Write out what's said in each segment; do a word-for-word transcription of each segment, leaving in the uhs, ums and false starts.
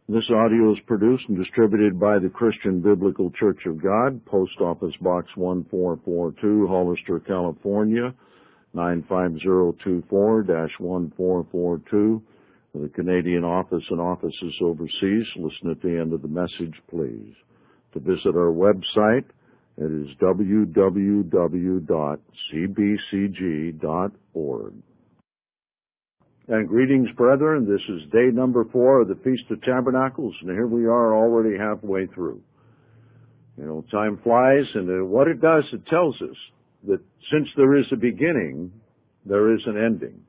This audio is produced and distributed by the Christian Biblical Church of God, Post Office Box one four four two, Hollister, California, nine five zero two four dash one four four two. For the Canadian office and offices overseas, listen at the end of the message, please. To visit our website, it is w w w dot c b c g dot org. And greetings, brethren. This is day number four of the Feast of Tabernacles, and here we are already halfway through. You know, time flies, and uh, what it does, it tells us that since there is a beginning, there is an ending.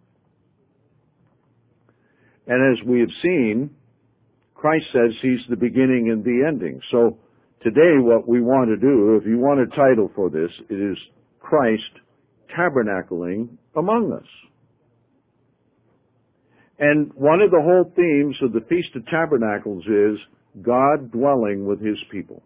And as we have seen, Christ says He's the beginning and the ending. So today what we want to do, if you want a title for this, it is Christ tabernacling among us. And one of the whole themes of the Feast of Tabernacles is God dwelling with His people.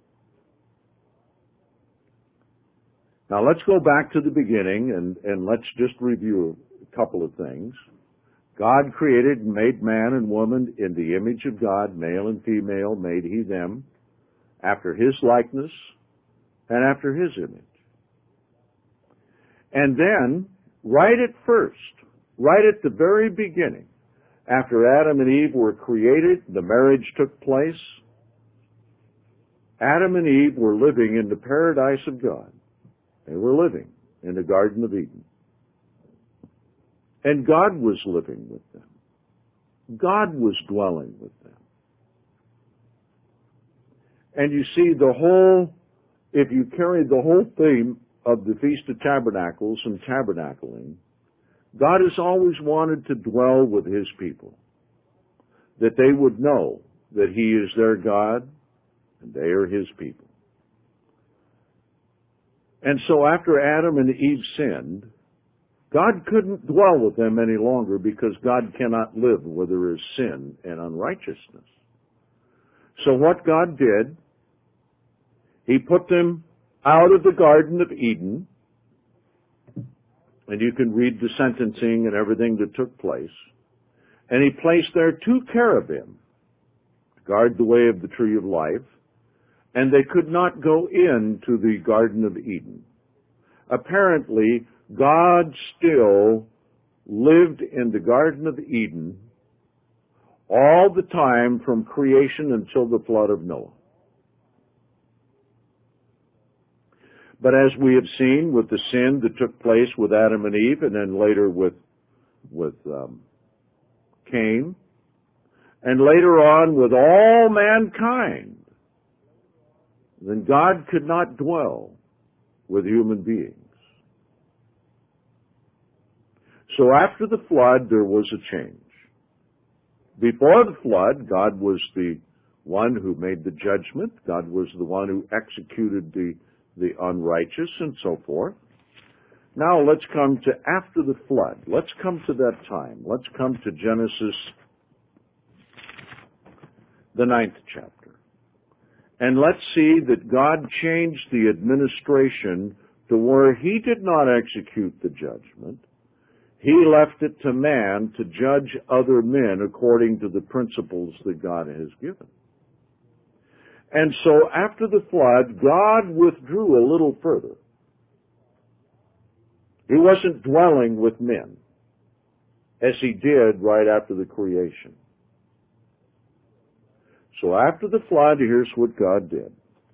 Now let's go back to the beginning and, and let's just review a couple of things. God created and made man and woman in the image of God, male and female made He them, after His likeness and after His image. And then, right at first, right at the very beginning, after Adam and Eve were created, the marriage took place, Adam and Eve were living in the paradise of God. They were living in the Garden of Eden. And God was living with them. God was dwelling with them. And you see the whole, if you carry the whole theme of the Feast of Tabernacles and tabernacling, God has always wanted to dwell with His people, that they would know that He is their God and they are His people. And so after Adam and Eve sinned, God couldn't dwell with them any longer because God cannot live where there is sin and unrighteousness. So what God did, He put them out of the Garden of Eden. And you can read the sentencing and everything that took place. And He placed there two cherubim to guard the way of the tree of life. And they could not go into the Garden of Eden. Apparently, God still lived in the Garden of Eden all the time from creation until the flood of Noah. But as we have seen with the sin that took place with Adam and Eve, and then later with with um, Cain, and later on with all mankind, then God could not dwell with human beings. So after the flood, there was a change. Before the flood, God was the one who made the judgment. God was the one who executed the the unrighteous, and so forth. Now let's come to after the flood. Let's come to that time. Let's come to Genesis, the ninth chapter. And let's see that God changed the administration to where He did not execute the judgment. He left it to man to judge other men according to the principles that God has given. And so after the flood, God withdrew a little further. He wasn't dwelling with men as He did right after the creation. So after the flood, here's what God did.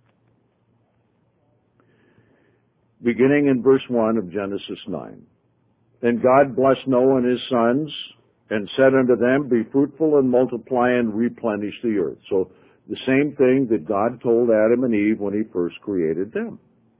Beginning in verse one of Genesis nine. Then God blessed Noah and his sons and said unto them, Be fruitful and multiply and replenish the earth. So the same thing that God told Adam and Eve when He first created them.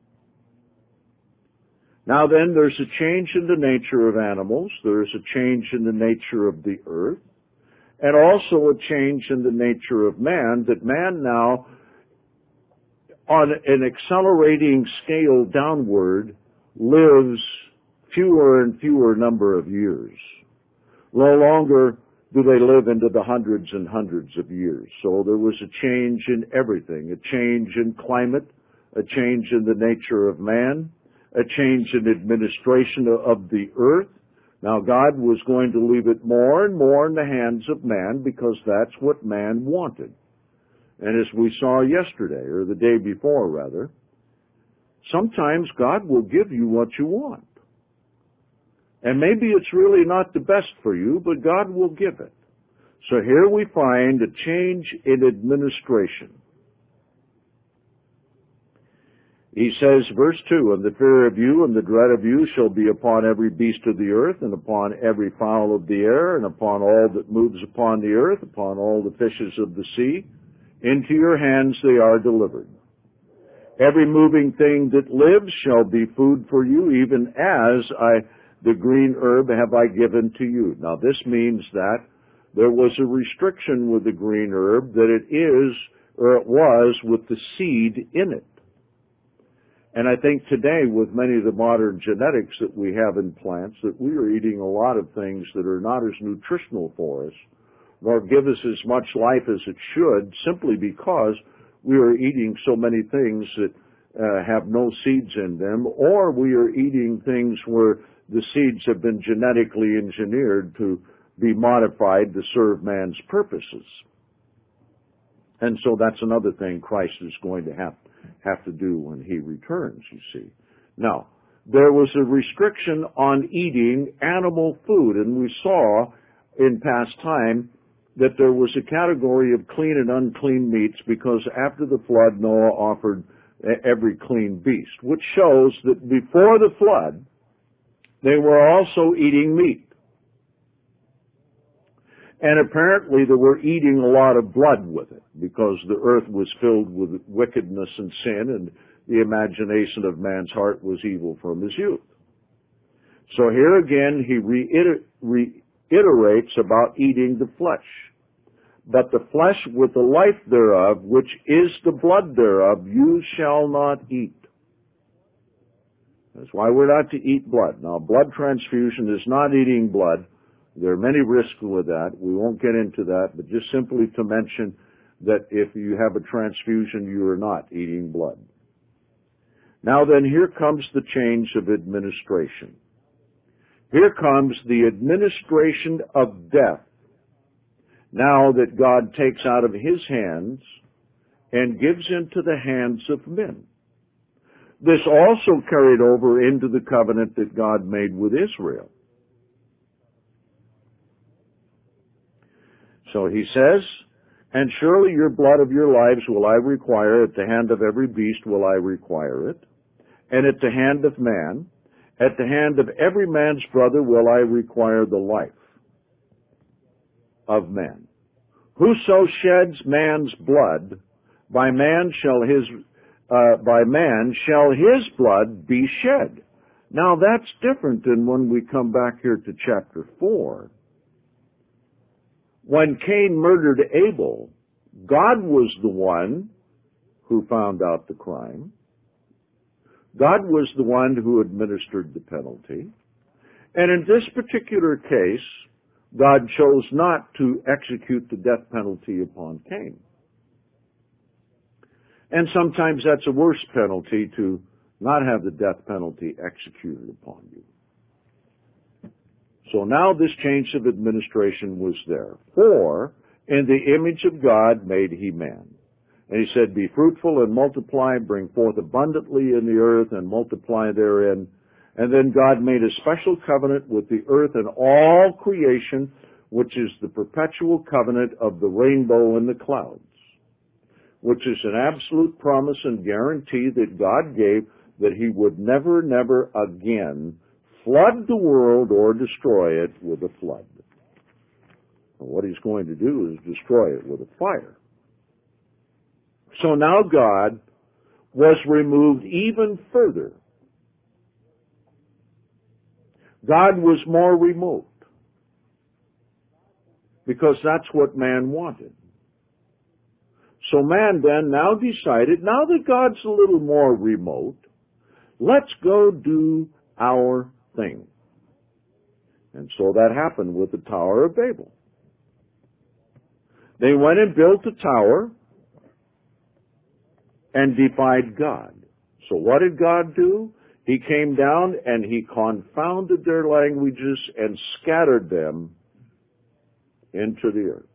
Now then, there's a change in the nature of animals, there's a change in the nature of the earth, and also a change in the nature of man, that man now, on an accelerating scale downward, lives fewer and fewer number of years. No longer do they live into the hundreds and hundreds of years. So there was a change in everything, a change in climate, a change in the nature of man, a change in administration of the earth. Now, God was going to leave it more and more in the hands of man because that's what man wanted. And as we saw yesterday, or the day before rather, sometimes God will give you what you want. And maybe it's really not the best for you, but God will give it. So here we find a change in administration. He says, verse two, and the fear of you and the dread of you shall be upon every beast of the earth, and upon every fowl of the air, and upon all that moves upon the earth, upon all the fishes of the sea. Into your hands they are delivered. Every moving thing that lives shall be food for you, even as I, the green herb, have I given to you. Now this means that there was a restriction with the green herb, that it is, or it was, with the seed in it. And I think today, with many of the modern genetics that we have in plants, that we are eating a lot of things that are not as nutritional for us, nor give us as much life as it should, simply because we are eating so many things that uh, have no seeds in them, or we are eating things where the seeds have been genetically engineered to be modified to serve man's purposes. And so that's another thing Christ is going to have have to do when he returns, you see. Now, there was a restriction on eating animal food, and we saw in past time that there was a category of clean and unclean meats because after the flood, Noah offered every clean beast, which shows that before the flood, they were also eating meat. And apparently they were eating a lot of blood with it because the earth was filled with wickedness and sin, and the imagination of man's heart was evil from his youth. So here again he reiter- reiterates about eating the flesh. But the flesh with the life thereof, which is the blood thereof, you shall not eat. That's why we're not to eat blood. Now, blood transfusion is not eating blood. There are many risks with that. We won't get into that, but just simply to mention that if you have a transfusion, you are not eating blood. Now then, here comes the change of administration. Here comes the administration of death, now that God takes out of his hands and gives into the hands of men. This also carried over into the covenant that God made with Israel. So he says, and surely your blood of your lives will I require, at the hand of every beast will I require it, and at the hand of man, at the hand of every man's brother will I require the life of man. Whoso sheds man's blood, by man shall his, uh, by man shall his blood be shed. Now that's different than when we come back here to chapter four. When Cain murdered Abel, God was the one who found out the crime. God was the one who administered the penalty. And in this particular case, God chose not to execute the death penalty upon Cain. And sometimes that's a worse penalty, to not have the death penalty executed upon you. So now this change of administration was there. For in the image of God made he man. And he said, be fruitful and multiply, bring forth abundantly in the earth and multiply therein. And then God made a special covenant with the earth and all creation, which is the perpetual covenant of the rainbow and the clouds, which is an absolute promise and guarantee that God gave that he would never, never again flood the world or destroy it with a flood. And what he's going to do is destroy it with a fire. So now God was removed even further. God was more remote, because that's what man wanted. So man then now decided, now that God's a little more remote, let's go do our thing. And so that happened with the Tower of Babel. They went and built a tower and defied God. So what did God do? He came down and he confounded their languages and scattered them into the earth.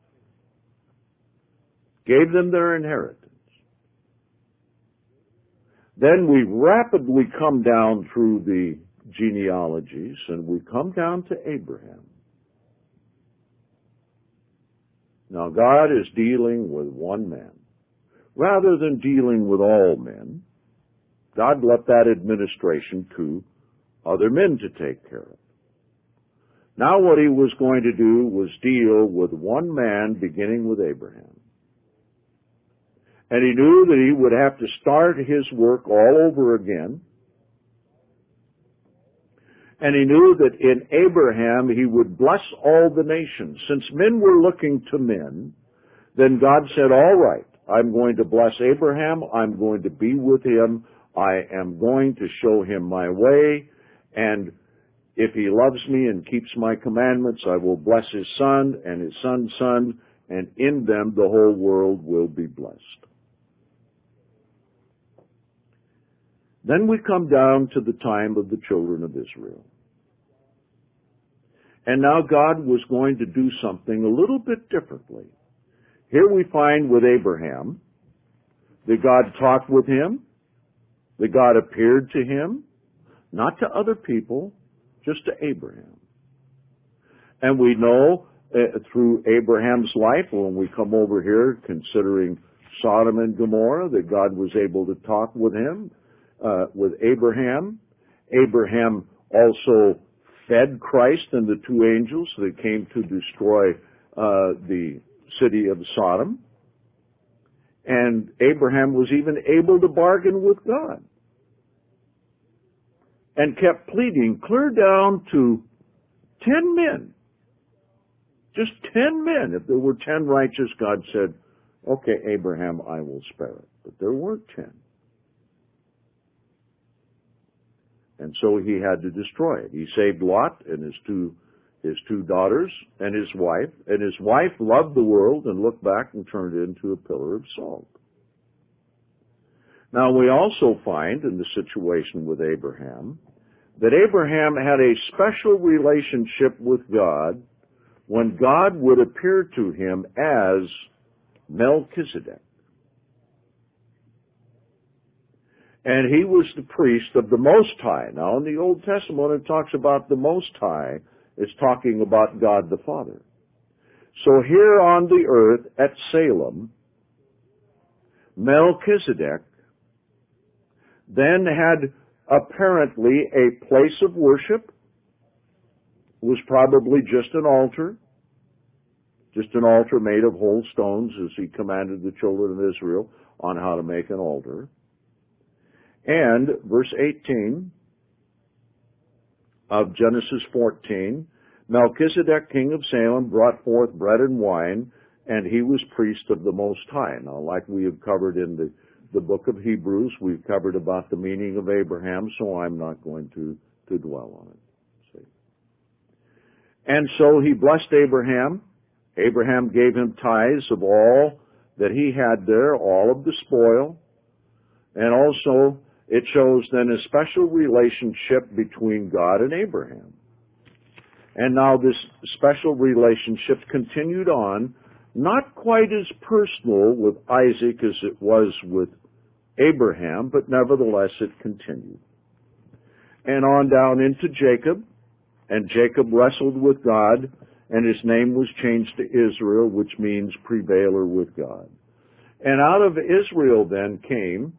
Gave them their inheritance. Then we rapidly come down through the genealogies and we come down to Abraham. Now God is dealing with one man. Rather than dealing with all men, God left that administration to other men to take care of. Now what he was going to do was deal with one man, beginning with Abraham. And he knew that he would have to start his work all over again. And he knew that in Abraham he would bless all the nations. Since men were looking to men, then God said, all right, I'm going to bless Abraham. I'm going to be with him. I am going to show him my way. And if he loves me and keeps my commandments, I will bless his son and his son's son, and in them the whole world will be blessed. Then we come down to the time of the children of Israel. And now God was going to do something a little bit differently. Here we find with Abraham that God talked with him, that God appeared to him, not to other people, just to Abraham. And we know uh, through Abraham's life, when we come over here considering Sodom and Gomorrah, that God was able to talk with him, uh, with Abraham. Abraham also fed Christ and the two angels that came to destroy uh, the city of Sodom. And Abraham was even able to bargain with God and kept pleading clear down to ten men. Just ten men. If there were ten righteous, God said, okay, Abraham, I will spare it. But there weren't ten. And so he had to destroy it. He saved Lot and his two his two daughters and his wife. And his wife loved the world and looked back and turned it into a pillar of salt. Now we also find in the situation with Abraham that Abraham had a special relationship with God when God would appear to him as Melchizedek. And he was the priest of the Most High. Now, in the Old Testament, it talks about the Most High. It's talking about God the Father. So here on the earth at Salem, Melchizedek then had apparently a place of worship. It was probably just an altar, just an altar made of whole stones, as he commanded the children of Israel on how to make an altar. And verse eighteen of Genesis fourteen, Melchizedek, king of Salem, brought forth bread and wine, and he was priest of the Most High. Now, like we have covered in the, the book of Hebrews, we've covered about the meaning of Abraham, so I'm not going to, to dwell on it. See? And so he blessed Abraham. Abraham gave him tithes of all that he had there, all of the spoil, and also it shows then a special relationship between God and Abraham. And now this special relationship continued on, not quite as personal with Isaac as it was with Abraham, but nevertheless it continued. And on down into Jacob, and Jacob wrestled with God, and his name was changed to Israel, which means prevailer with God. And out of Israel then came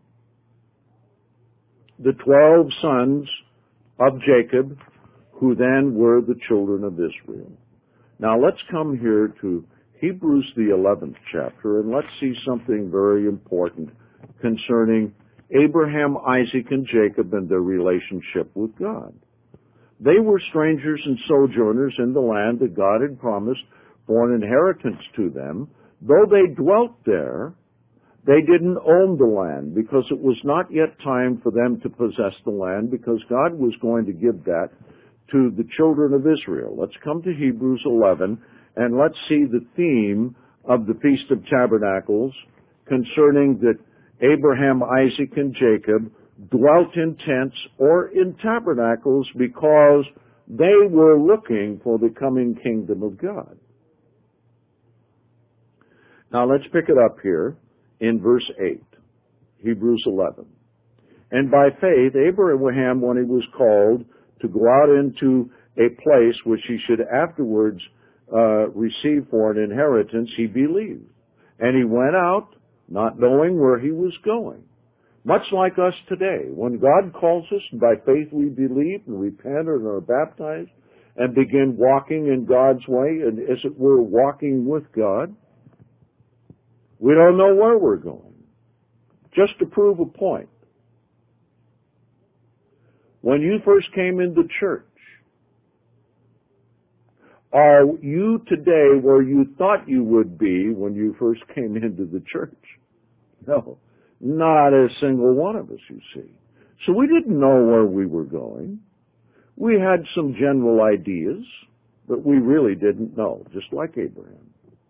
the twelve sons of Jacob, who then were the children of Israel. Now let's come here to Hebrews the eleventh chapter, and let's see something very important concerning Abraham, Isaac, and Jacob and their relationship with God. They were strangers and sojourners in the land that God had promised for an inheritance to them. Though they dwelt there, they didn't own the land because it was not yet time for them to possess the land, because God was going to give that to the children of Israel. Let's come to Hebrews eleven and let's see the theme of the Feast of Tabernacles concerning that Abraham, Isaac, and Jacob dwelt in tents or in tabernacles because they were looking for the coming kingdom of God. Now let's pick it up here in verse eight, Hebrews eleven. And by faith, Abraham, when he was called to go out into a place which he should afterwards uh, receive for an inheritance, he believed. And he went out, not knowing where he was going. Much like us today, when God calls us, and by faith we believe and repent and are baptized and begin walking in God's way, and as it were, walking with God, we don't know where we're going. Just to prove a point. When you first came into church, are you today where you thought you would be when you first came into the church? No, not a single one of us, you see. So we didn't know where we were going. We had some general ideas, but we really didn't know, just like Abraham.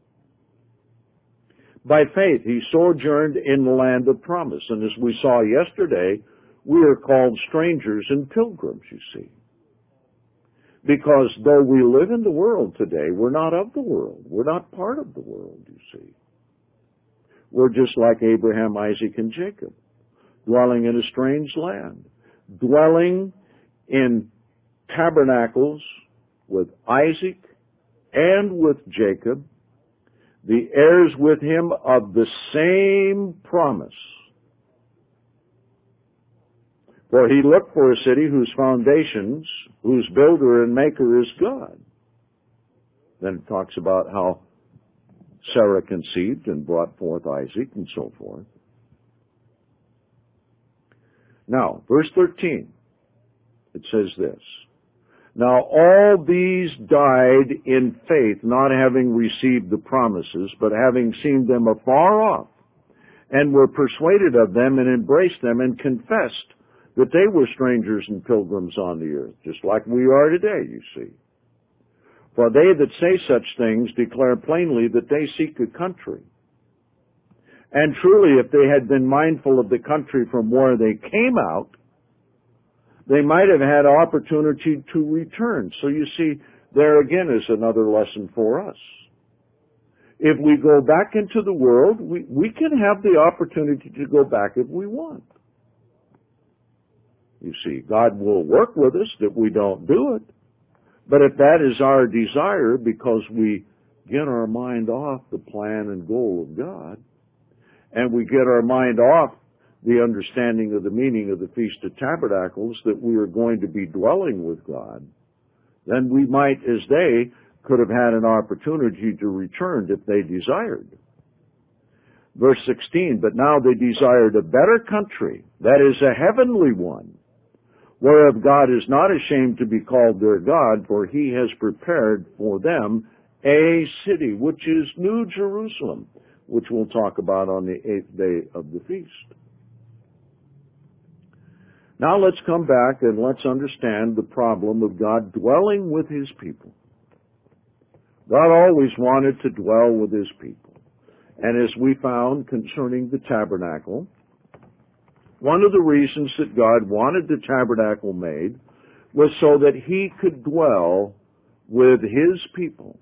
By faith, he sojourned in the land of promise. And as we saw yesterday, we are called strangers and pilgrims, you see. Because though we live in the world today, we're not of the world. We're not part of the world, you see. We're just like Abraham, Isaac, and Jacob, dwelling in a strange land, dwelling in tabernacles with Isaac and with Jacob, the heirs with him of the same promise. For he looked for a city whose foundations, whose builder and maker is God. Then it talks about how Sarah conceived and brought forth Isaac and so forth. Now, verse thirteen, it says this. Now all these died in faith, not having received the promises, but having seen them afar off, and were persuaded of them and embraced them and confessed that they were strangers and pilgrims on the earth, just like we are today, you see. For they that say such things declare plainly that they seek a country. And truly, if they had been mindful of the country from where they came out, they might have had opportunity to return. So you see, there again is another lesson for us. If we go back into the world, we, we can have the opportunity to go back if we want. You see, God will work with us that we don't do it. But if that is our desire because we get our mind off the plan and goal of God, and we get our mind off the understanding of the meaning of the Feast of Tabernacles, that we are going to be dwelling with God, then we might, as they, could have had an opportunity to return if they desired. Verse sixteen, but now they desired a better country, that is a heavenly one, whereof God is not ashamed to be called their God, for he has prepared for them a city, which is New Jerusalem, which we'll talk about on the eighth day of the feast. Now let's come back and let's understand the problem of God dwelling with his people. God always wanted to dwell with his people. And as we found concerning the tabernacle, one of the reasons that God wanted the tabernacle made was so that he could dwell with his people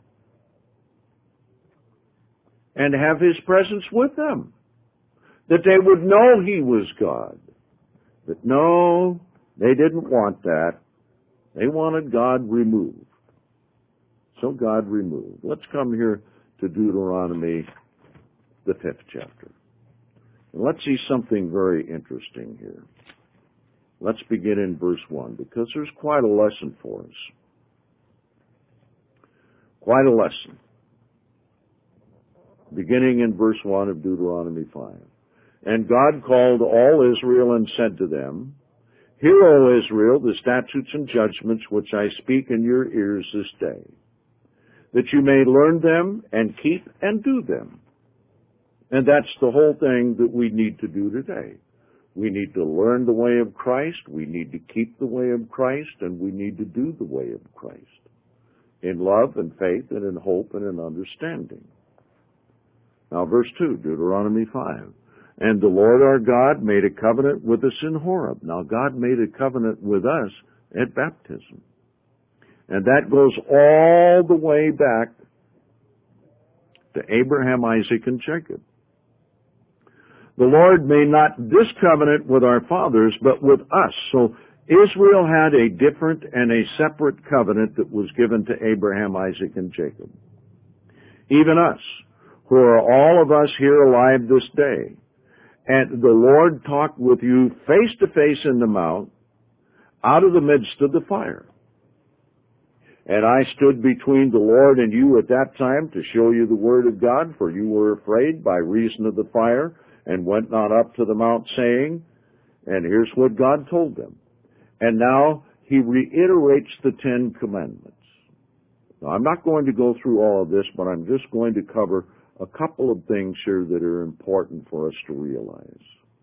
and have his presence with them, that they would know he was God. But no, they didn't want that. They wanted God removed. So God removed. Let's come here to Deuteronomy, the fifth chapter. And let's see something very interesting here. Let's begin in verse one, because there's quite a lesson for us. Quite a lesson. Beginning in verse one of Deuteronomy five. And God called all Israel and said to them, Hear, O Israel, the statutes and judgments which I speak in your ears this day, that you may learn them and keep and do them. And that's the whole thing that we need to do today. We need to learn the way of Christ, we need to keep the way of Christ, and we need to do the way of Christ, in love and faith and in hope and in understanding. Now verse two, Deuteronomy five. And the Lord our God made a covenant with us in Horeb. Now, God made a covenant with us at baptism. And that goes all the way back to Abraham, Isaac, and Jacob. The Lord made not this covenant with our fathers, but with us. So Israel had a different and a separate covenant that was given to Abraham, Isaac, and Jacob. Even us, who are all of us here alive this day. And the Lord talked with you face to face in the mount, out of the midst of the fire. And I stood between the Lord and you at that time to show you the word of God, for you were afraid by reason of the fire, and went not up to the mount, saying, and here's what God told them. And now he reiterates the Ten Commandments. Now, I'm not going to go through all of this, but I'm just going to cover a couple of things here that are important for us to realize.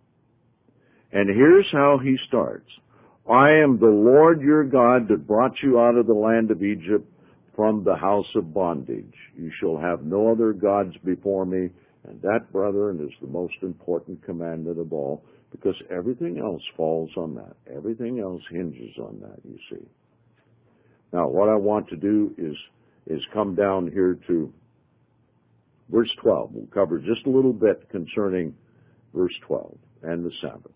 And here's how he starts. I am the Lord your God that brought you out of the land of Egypt from the house of bondage. You shall have no other gods before me. And that, brethren, is the most important commandment of all, because everything else falls on that. Everything else hinges on that, you see. Now, what I want to do is, is come down here to verse twelve. We'll cover just a little bit concerning verse twelve and the Sabbath.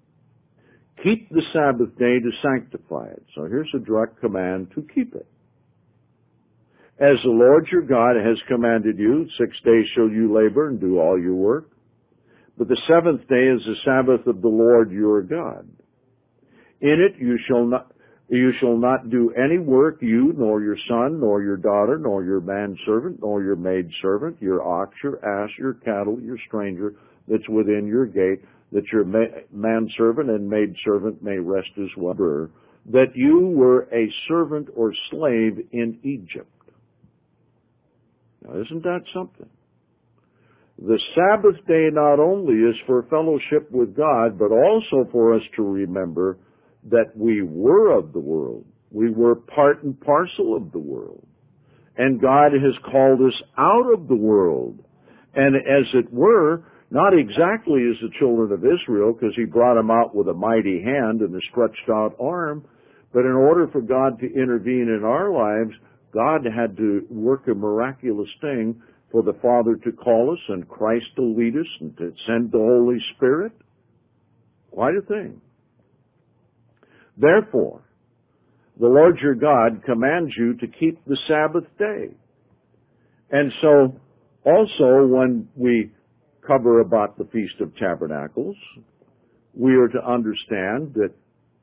Keep the Sabbath day to sanctify it. So here's a direct command to keep it. As the Lord your God has commanded you, six days shall you labor and do all your work. But the seventh day is the Sabbath of the Lord your God. In it you shall not, you shall not do any work, you, nor your son, nor your daughter, nor your manservant, nor your maidservant, your ox, your ass, your cattle, your stranger that's within your gate, that your manservant and maidservant may rest as well, that you were a servant or slave in Egypt. Now, isn't that something? The Sabbath day not only is for fellowship with God, but also for us to remember that we were of the world. We were part and parcel of the world. And God has called us out of the world. And as it were, not exactly as the children of Israel, because he brought them out with a mighty hand and a stretched out arm, but in order for God to intervene in our lives, God had to work a miraculous thing for the Father to call us and Christ to lead us and to send the Holy Spirit. Quite a thing. Therefore, the Lord your God commands you to keep the Sabbath day. And so, also, when we cover about the Feast of Tabernacles, we are to understand that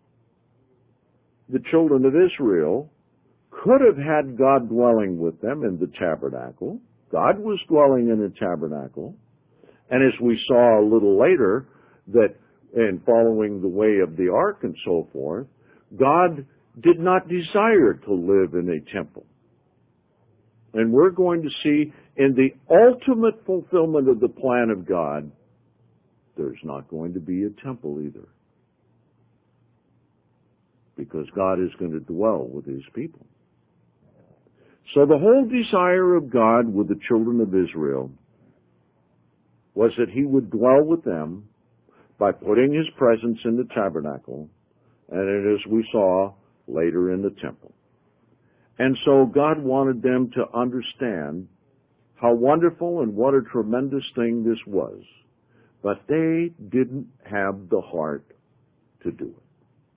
the children of Israel could have had God dwelling with them in the tabernacle. God was dwelling in a tabernacle. And as we saw a little later, that in following the way of the ark and so forth, God did not desire to live in a temple. And we're going to see in the ultimate fulfillment of the plan of God, there's not going to be a temple either. Because God is going to dwell with his people. So the whole desire of God with the children of Israel was that he would dwell with them by putting his presence in the tabernacle, and as we saw later in the temple. And so God wanted them to understand how wonderful and what a tremendous thing this was. But they didn't have the heart to do it.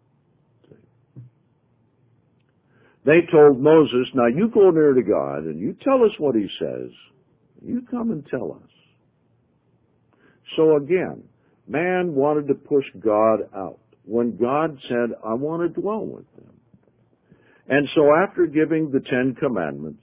They told Moses, now you go near to God and you tell us what he says. You come and tell us. So again, man wanted to push God out when God said, I want to dwell with them. And so after giving the Ten Commandments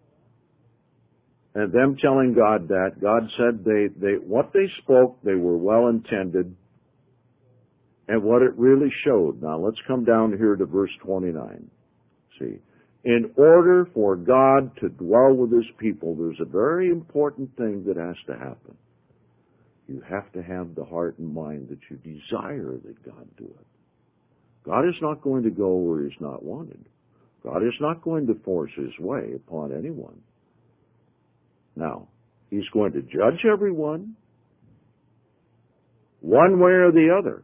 and them telling God that, God said they, they what they spoke, they were well intended, and what it really showed. Now let's come down here to verse twenty-nine. See, in order for God to dwell with his people, there's a very important thing that has to happen. You have to have the heart and mind that you desire that God do it. God is not going to go where he's not wanted. God is not going to force his way upon anyone. Now, he's going to judge everyone. one way or the other.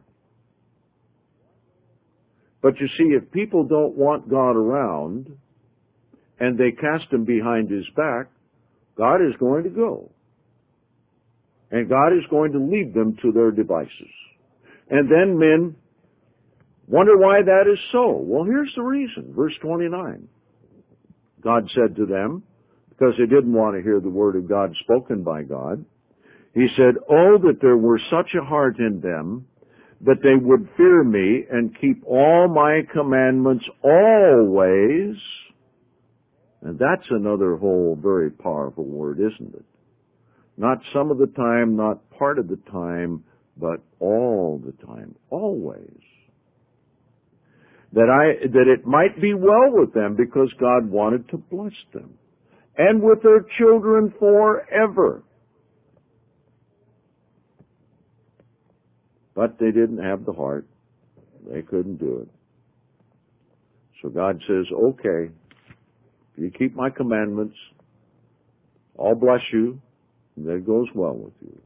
But you see, if people don't want God around and they cast him behind his back, God is going to go. And God is going to lead them to their devices. And then men wonder why that is so. Well, here's the reason. Verse twenty-nine. God said to them, because they didn't want to hear the word of God spoken by God, he said, "Oh, that there were such a heart in them, that they would fear me and keep all my commandments always." And that's another whole very powerful word, isn't it? Not some of the time, not part of the time, but all the time, always. That I, that it might be well with them, because God wanted to bless them, and with their children forever. But they didn't have the heart. They couldn't do it. So God says, okay, if you keep my commandments, I'll bless you, and it goes well with you.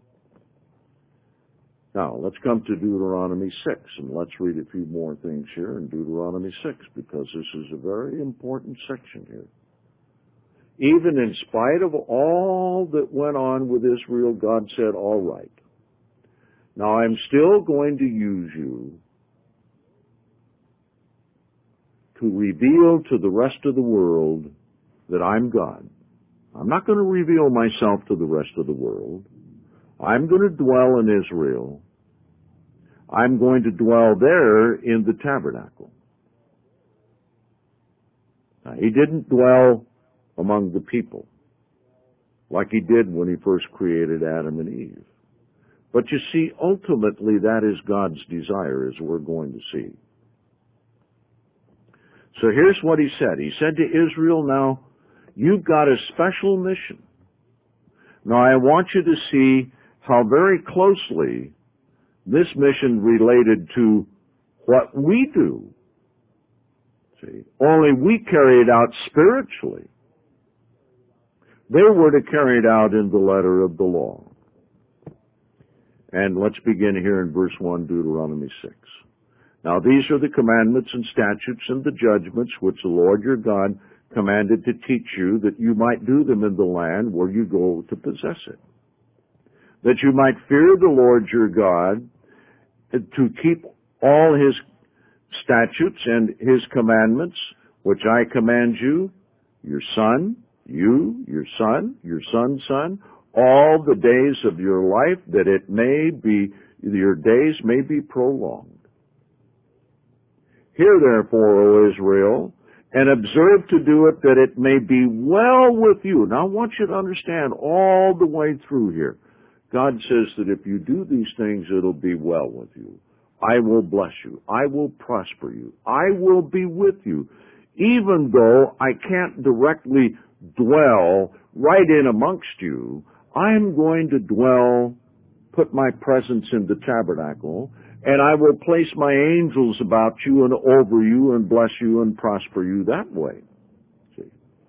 Now, let's come to Deuteronomy six, and let's read a few more things here in Deuteronomy six, because this is a very important section here. Even in spite of all that went on with Israel, God said, all right, now I'm still going to use you to reveal to the rest of the world that I'm God. I'm not going to reveal myself to the rest of the world. I'm going to dwell in Israel. I'm going to dwell there in the tabernacle. Now, he didn't dwell among the people like he did when he first created Adam and Eve. But you see, ultimately that is God's desire, as we're going to see. So here's what he said. He said to Israel, now, you've got a special mission. Now, I want you to see how very closely this mission related to what we do. See, only we carry it out spiritually. They were to carry it out in the letter of the law. And let's begin here in verse one, Deuteronomy six. Now these are the commandments and statutes and the judgments which the Lord your God commanded to teach you, that you might do them in the land where you go to possess it. That you might fear the Lord your God, to keep all his statutes and his commandments, which I command you, your son, you, your son, your son's son, all the days of your life, that it may be, your days may be prolonged. Hear therefore, O Israel, and observe to do it, that it may be well with you. Now I want you to understand all the way through here. God says that if you do these things, it'll be well with you. I will bless you. I will prosper you. I will be with you. Even though I can't directly dwell right in amongst you, I'm going to dwell, put my presence in the tabernacle, and I will place my angels about you and over you and bless you and prosper you that way. See?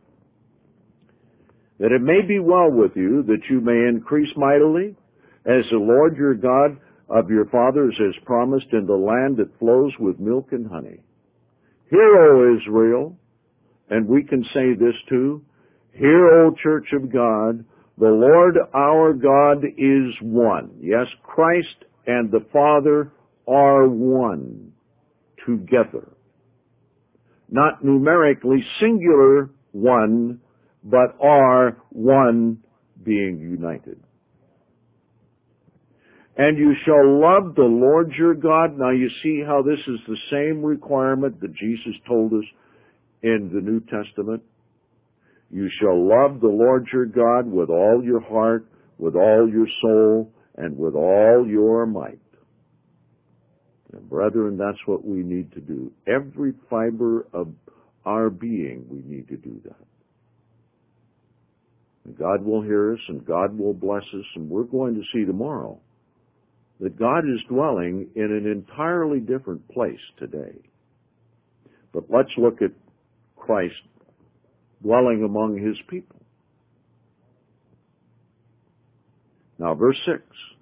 That it may be well with you, that you may increase mightily, as the Lord your God of your fathers has promised, in the land that flows with milk and honey. Hear, O Israel, and we can say this too, hear, O Church of God, the Lord our God is one. Yes, Christ and the Father are one together. Not numerically singular one, but are one, being united. And you shall love the Lord your God. Now you see how this is the same requirement that Jesus told us in the New Testament. You shall love the Lord your God with all your heart, with all your soul, and with all your might. And brethren, that's what we need to do. Every fiber of our being, we need to do that. And God will hear us, and God will bless us, and we're going to see tomorrow that God is dwelling in an entirely different place today. But let's look at Christ dwelling among his people. Now, verse six.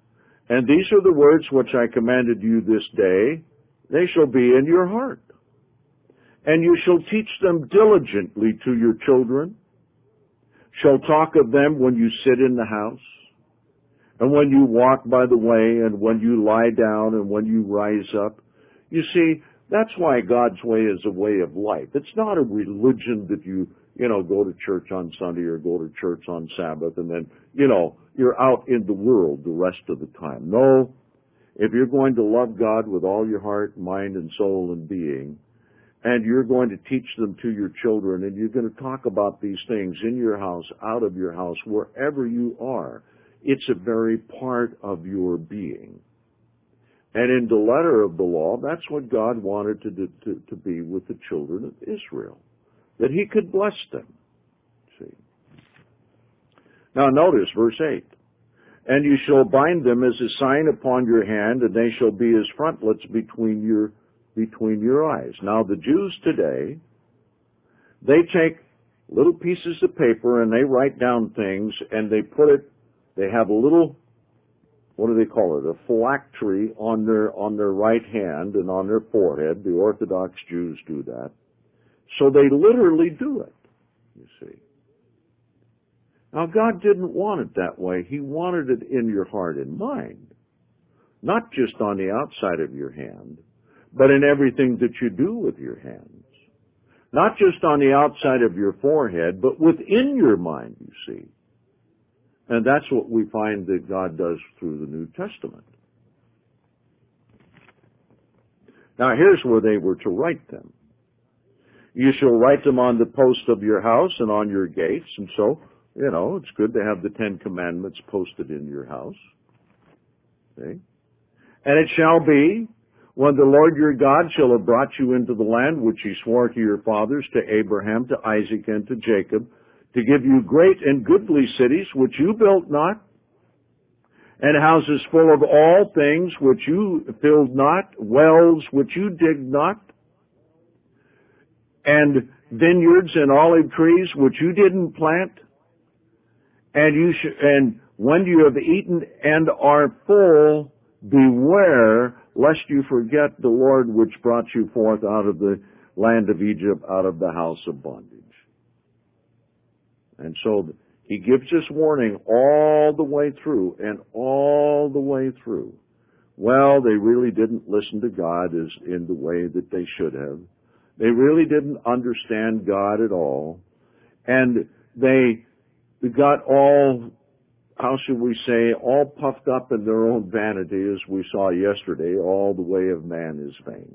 And these are the words which I commanded you this day. They shall be in your heart. And you shall teach them diligently to your children, shall talk of them when you sit in the house, and when you walk by the way, and when you lie down, and when you rise up. You see, that's why God's way is a way of life. It's not a religion that you, you know, go to church on Sunday or go to church on Sabbath, and then, you know, you're out in the world the rest of the time. No, if you're going to love God with all your heart, mind, and soul and being, and you're going to teach them to your children, and you're going to talk about these things in your house, out of your house, wherever you are, it's a very part of your being. And in the letter of the law, that's what God wanted to, do, to, to be with the children of Israel, that He could bless them. See. Now notice verse eight. And you shall bind them as a sign upon your hand, and they shall be as frontlets between your between your eyes. Now the Jews today, they take little pieces of paper and they write down things, and they put it, they have a little, what do they call it, a phylactery on their, on their right hand and on their forehead. The Orthodox Jews do that. So they literally do it, you see. Now God didn't want it that way. He wanted it in your heart and mind, not just on the outside of your hand, but in everything that you do with your hands. Not just on the outside of your forehead, but within your mind, you see. And that's what we find that God does through the New Testament. Now here's where they were to write them. You shall write them on the post of your house and on your gates. And so, you know, it's good to have the Ten Commandments posted in your house. See? And it shall be, when the Lord your God shall have brought you into the land which He swore to your fathers, to Abraham, to Isaac, and to Jacob, to give you great and goodly cities which you built not, and houses full of all things which you filled not, wells which you digged not, and vineyards and olive trees which you didn't plant, and you sh- and when you have eaten and are full, beware lest you forget the Lord which brought you forth out of the land of Egypt, out of the house of bondage. And so He gives us warning all the way through, and all the way through. Well, they really didn't listen to God as in the way that they should have. They really didn't understand God at all. And they got all, how should we say, all puffed up in their own vanity, as we saw yesterday. All the way of man is vain.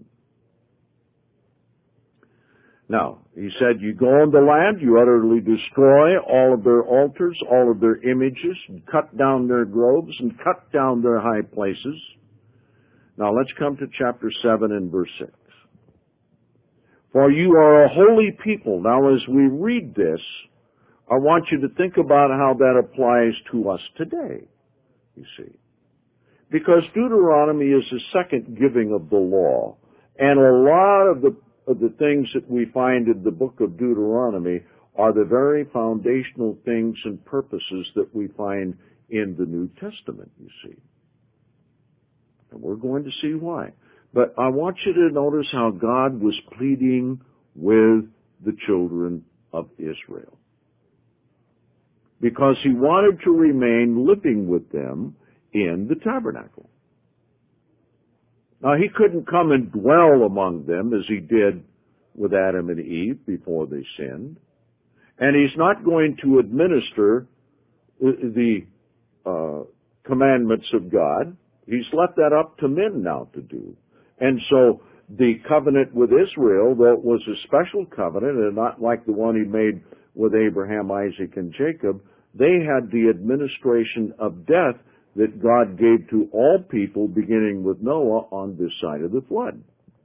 Now, He said, you go on the land, you utterly destroy all of their altars, all of their images, and cut down their groves, and cut down their high places. Now, let's come to chapter seven and verse six. For you are a holy people. Now, as we read this, I want you to think about how that applies to us today, you see. Because Deuteronomy is the second giving of the law, and a lot of the of the things that we find in the book of Deuteronomy are the very foundational things and purposes that we find in the New Testament, you see. And we're going to see why. But I want you to notice how God was pleading with the children of Israel. Because He wanted to remain living with them in the tabernacle. Now, He couldn't come and dwell among them as He did with Adam and Eve before they sinned. And He's not going to administer the uh, commandments of God. He's left that up to men now to do. And so the covenant with Israel, though it was a special covenant and not like the one He made with Abraham, Isaac, and Jacob, they had the administration of death that God gave to all people, beginning with Noah on this side of the flood.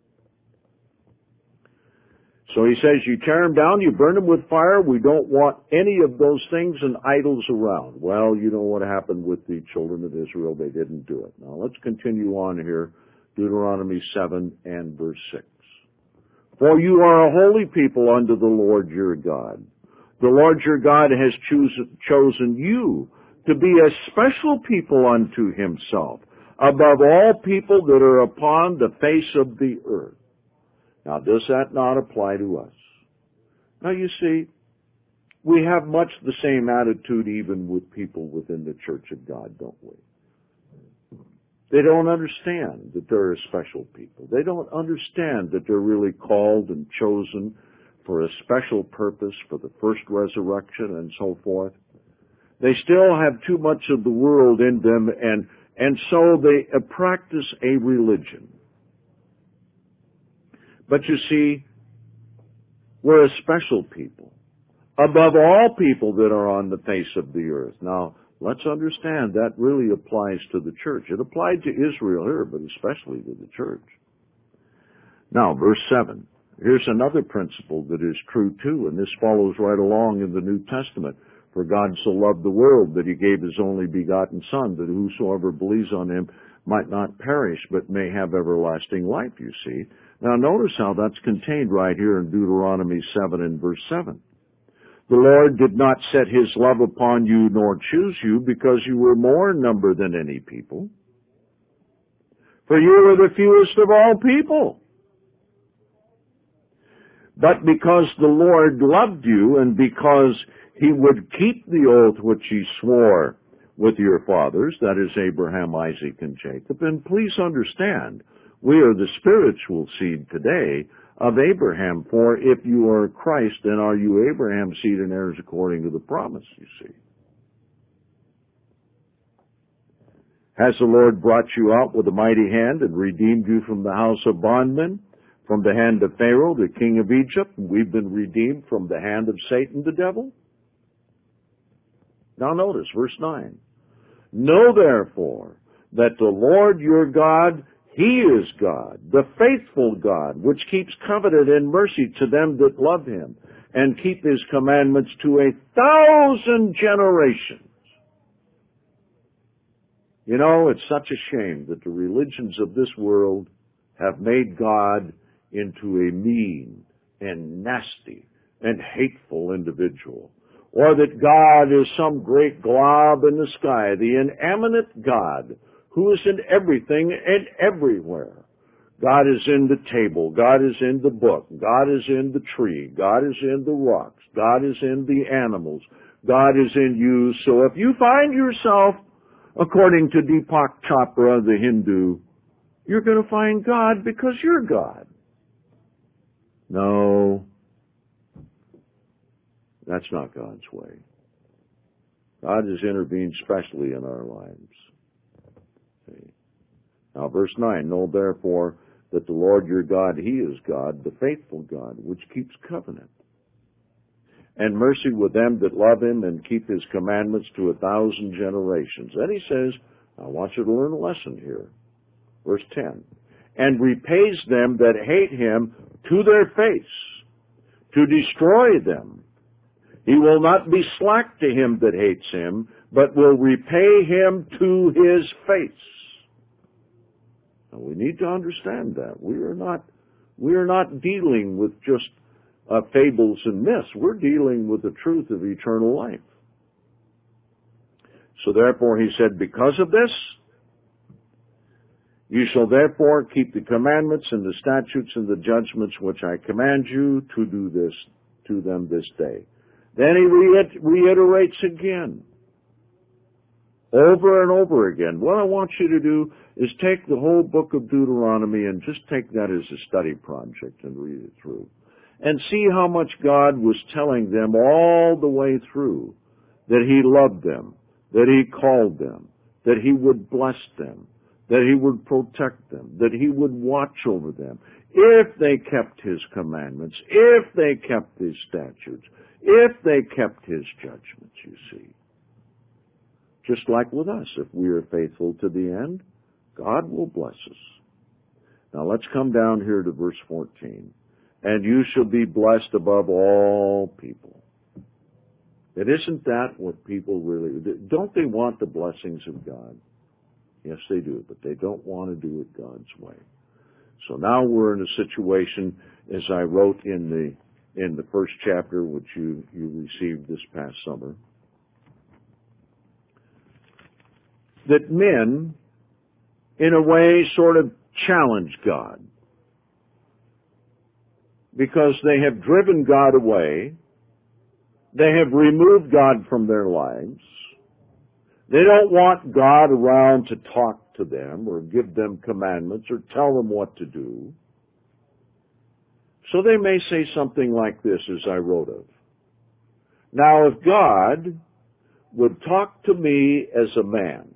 So He says, you tear them down, you burn them with fire. We don't want any of those things and idols around. Well, you know what happened with the children of Israel. They didn't do it. Now let's continue on here. Deuteronomy seven and verse six. For you are a holy people unto the Lord your God. The Lord your God has choos- chosen you to be a special people unto Himself, above all people that are upon the face of the earth. Now, does that not apply to us? Now, you see, we have much the same attitude even with people within the Church of God, don't we? They don't understand that they're a special people. They don't understand that they're really called and chosen for a special purpose, for the first resurrection and so forth. They still have too much of the world in them, and, and so they uh, practice a religion. But you see, we're a special people, above all people that are on the face of the earth. Now, let's understand that really applies to the church. It applied to Israel here, but especially to the church. Now, verse seven. Here's another principle that is true too, and this follows right along in the New Testament. For God so loved the world that he gave his only begotten Son, that whosoever believes on him might not perish, but may have everlasting life, you see. Now notice how that's contained right here in Deuteronomy seven and verse seven. The Lord did not set his love upon you nor choose you because you were more in number than any people. For you were the fewest of all people. But because the Lord loved you and because he would keep the oath which he swore with your fathers, that is Abraham, Isaac, and Jacob. And please understand, we are the spiritual seed today of Abraham, for if you are Christ, then are you Abraham's seed and heirs according to the promise, you see. Has the Lord brought you out with a mighty hand and redeemed you from the house of bondmen, from the hand of Pharaoh, the king of Egypt? We've been redeemed from the hand of Satan, the devil. Now notice, verse nine. Know therefore that the Lord your God, he is God, the faithful God, which keeps covenant and mercy to them that love him, and keep his commandments to a thousand generations. You know, it's such a shame that the religions of this world have made God into a mean and nasty and hateful individual, or that God is some great glob in the sky, the inanimate God who is in everything and everywhere. God is in the table. God is in the book. God is in the tree. God is in the rocks. God is in the animals. God is in you. So if you find yourself, according to Deepak Chopra, the Hindu, you're going to find God because you're God. No, that's not God's way. God has intervened specially in our lives. See? Now, verse nine, know therefore that the Lord your God, he is God, the faithful God, which keeps covenant and mercy with them that love him and keep his commandments to a thousand generations. Then he says, I want you to learn a lesson here. Verse ten, and repays them that hate him to their face, to destroy them. He will not be slack to him that hates him, but will repay him to his face. Now, we need to understand that. We are not, we are not dealing with just uh, fables and myths. We're dealing with the truth of eternal life. So therefore, he said, because of this, you shall therefore keep the commandments and the statutes and the judgments which I command you to do this to them this day. Then he re- reiterates again, over and over again. What I want you to do is take the whole book of Deuteronomy and just take that as a study project and read it through. And see how much God was telling them all the way through that he loved them, that he called them, that he would bless them, that he would protect them, that he would watch over them if they kept his commandments, if they kept his statutes, if they kept his judgments, you see. Just like with us, if we are faithful to the end, God will bless us. Now let's come down here to verse fourteen. And you shall be blessed above all people. It isn't that what people really, don't they want the blessings of God? Yes, they do, but they don't want to do it God's way. So now we're in a situation, as I wrote in the in the first chapter, which you, you received this past summer, that men in a way, sort of challenge God. Because they have driven God away. They have removed God from their lives. They don't want God around to talk to them or give them commandments or tell them what to do. So they may say something like this, as I wrote of. Now, if God would talk to me as a man,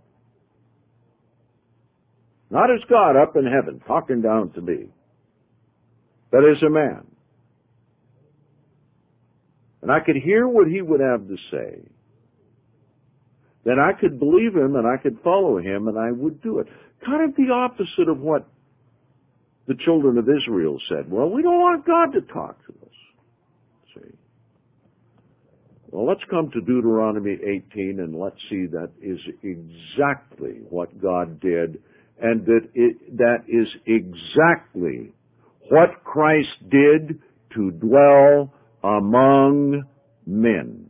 not as God up in heaven talking down to me, but as a man, and I could hear what he would have to say, then I could believe him and I could follow him and I would do it. Kind of the opposite of what the children of Israel said. Well, we don't want God to talk to us. See? Well, let's come to Deuteronomy eighteen and let's see that is exactly what God did, and that it, that is exactly what Christ did to dwell among men.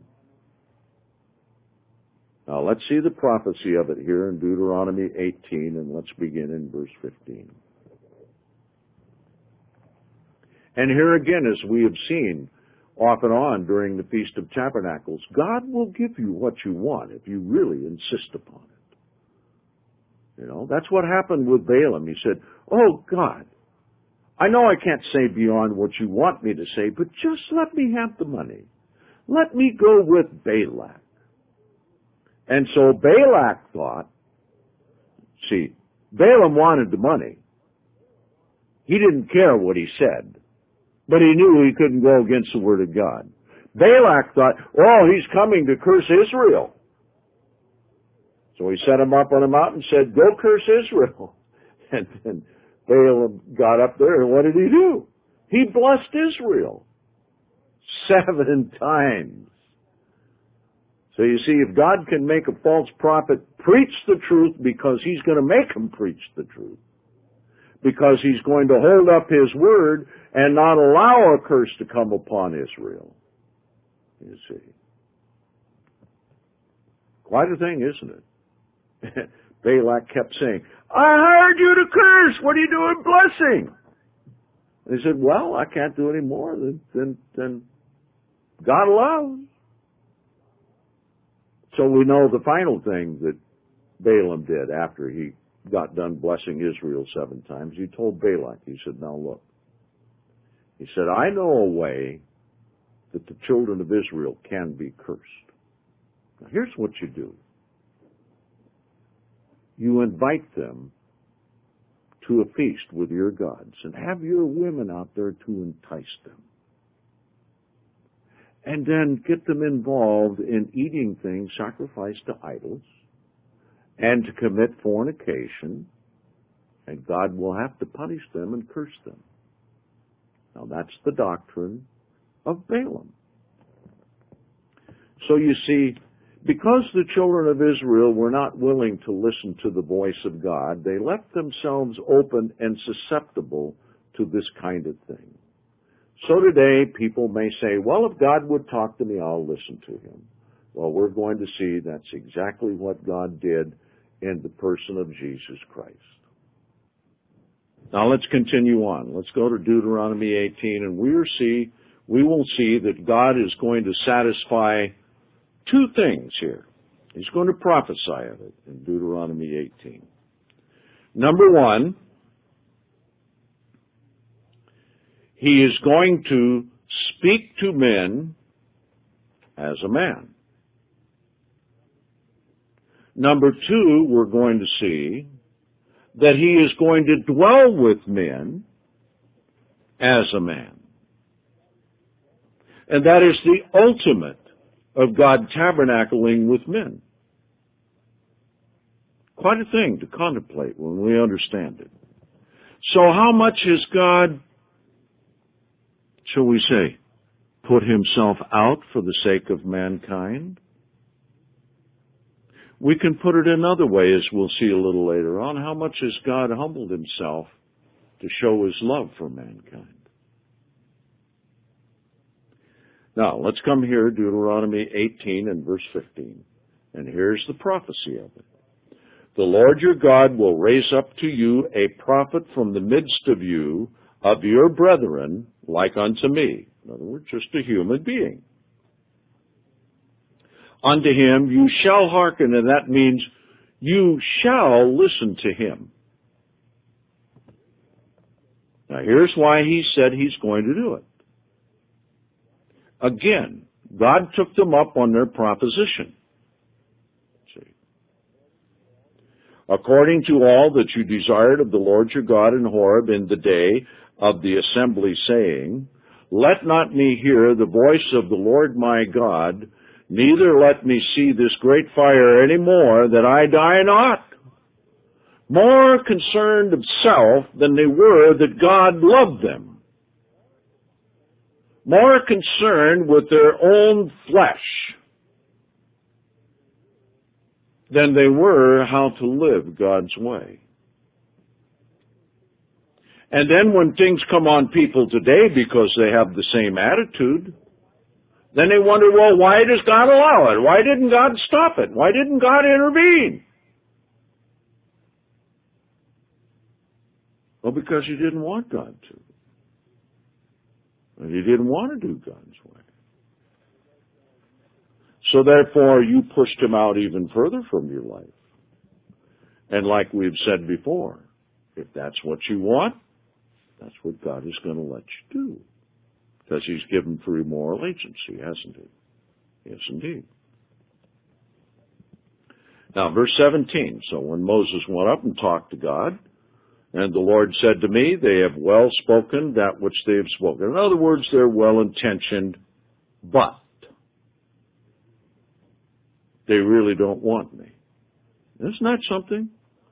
Now, let's see the prophecy of it here in Deuteronomy eighteen, and let's begin in verse fifteen. And here again, as we have seen off and on during the Feast of Tabernacles, God will give you what you want if you really insist upon it. You know, that's what happened with Balaam. He said, oh, God, I know I can't say beyond what you want me to say, but just let me have the money. Let me go with Balak. And so Balak thought, see, Balaam wanted the money. He didn't care what he said, but he knew he couldn't go against the word of God. Balak thought, oh, he's coming to curse Israel. So he set him up on a mountain and said, go curse Israel. And then Balaam got up there, and what did he do? He blessed Israel seven times. So you see, if God can make a false prophet preach the truth because he's going to make him preach the truth, because he's going to hold up his word and not allow a curse to come upon Israel, you see. Quite a thing, isn't it? Balak kept saying, I hired you to curse. What are you doing blessing? And he said, well, I can't do any more than, than, than God allows. So we know the final thing that Balaam did after he got done blessing Israel seven times. He told Balak, he said, now look. He said, I know a way that the children of Israel can be cursed. Now here's what you do. You invite them to a feast with your gods and have your women out there to entice them. And then get them involved in eating things sacrificed to idols and to commit fornication, and God will have to punish them and curse them. Now that's the doctrine of Balaam. So you see, because the children of Israel were not willing to listen to the voice of God, they left themselves open and susceptible to this kind of thing. So today, people may say, well, if God would talk to me, I'll listen to him. Well, we're going to see that's exactly what God did in the person of Jesus Christ. Now let's continue on. Let's go to Deuteronomy eighteen, and we see, we will see that God is going to satisfy two things here. He's going to prophesy of it in Deuteronomy eighteen. Number one, he is going to speak to men as a man. Number two, we're going to see that he is going to dwell with men as a man. And that is the ultimate of God tabernacling with men. Quite a thing to contemplate when we understand it. So how much has God, shall we say, put himself out for the sake of mankind? We can put it another way, as we'll see a little later on. How much has God humbled himself to show his love for mankind? Now, let's come here, Deuteronomy eighteen and verse fifteen. And here's the prophecy of it. the Lord your God will raise up to you a prophet from the midst of you, of your brethren, like unto me. In other words, just a human being. Unto him you shall hearken, and that means you shall listen to him. Now here's why he said he's going to do it. Again, God took them up on their proposition. See? According to all that you desired of the Lord your God in Horeb in the day of the assembly, saying, let not me hear the voice of the Lord my God, neither let me see this great fire any more, that I die not. More concerned of self than they were that God loved them. More concerned with their own flesh than they were how to live God's way. And then when things come on people today because they have the same attitude, then they wonder, well, why does God allow it? Why didn't God stop it? Why didn't God intervene? Well, because he didn't want God to. And he didn't want to do God's way. So therefore, you pushed him out even further from your life. And like we've said before, if that's what you want, that's what God is going to let you do. Because he's given free moral agency, hasn't he? Yes, indeed. Now, verse seventeen. So when Moses went up and talked to God, and the Lord said to me, they have well spoken that which they have spoken. In other words, they're well-intentioned, but they really don't want me. Isn't that something?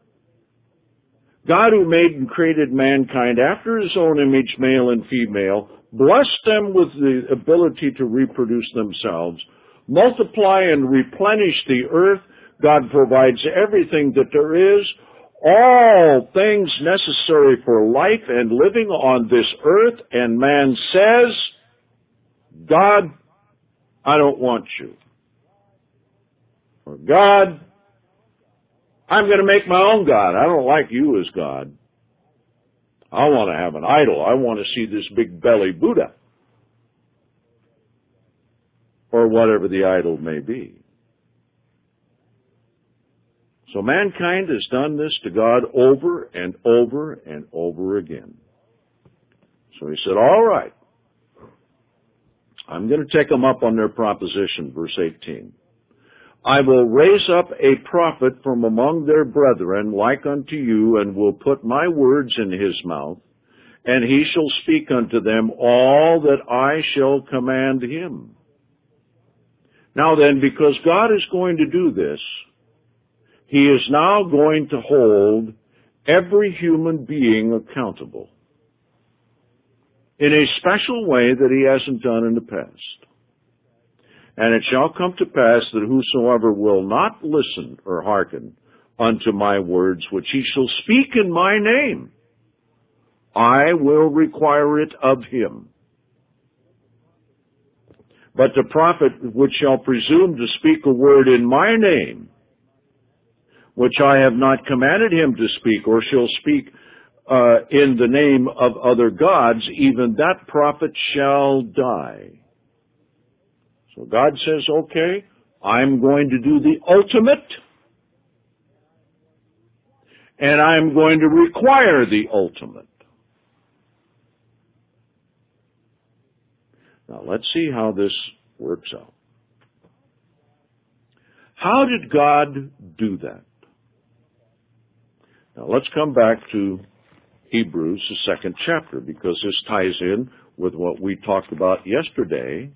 God, who made and created mankind after his own image, male and female, blessed them with the ability to reproduce themselves, multiply and replenish the earth. God provides everything that there is, all things necessary for life and living on this earth, and man says, God, I don't want you. Or God, I'm going to make my own God. I don't like you as God. I want to have an idol. I want to see this big belly Buddha. Or whatever the idol may be. So mankind has done this to God over and over and over again. So he said, all right, I'm going to take them up on their proposition, verse eighteen. I will raise up a prophet from among their brethren like unto you, and will put my words in his mouth, and he shall speak unto them all that I shall command him. Now then, because God is going to do this, he is now going to hold every human being accountable in a special way that he hasn't done in the past. And it shall come to pass that whosoever will not listen or hearken unto my words, which he shall speak in my name, I will require it of him. But the prophet which shall presume to speak a word in my name, which I have not commanded him to speak, or shall speak uh, in the name of other gods, even that prophet shall die. So God says, okay, I'm going to do the ultimate, and I'm going to require the ultimate. Now let's see how this works out. How did God do that? Now let's come back to Hebrews, the second chapter, because this ties in with what we talked about yesterday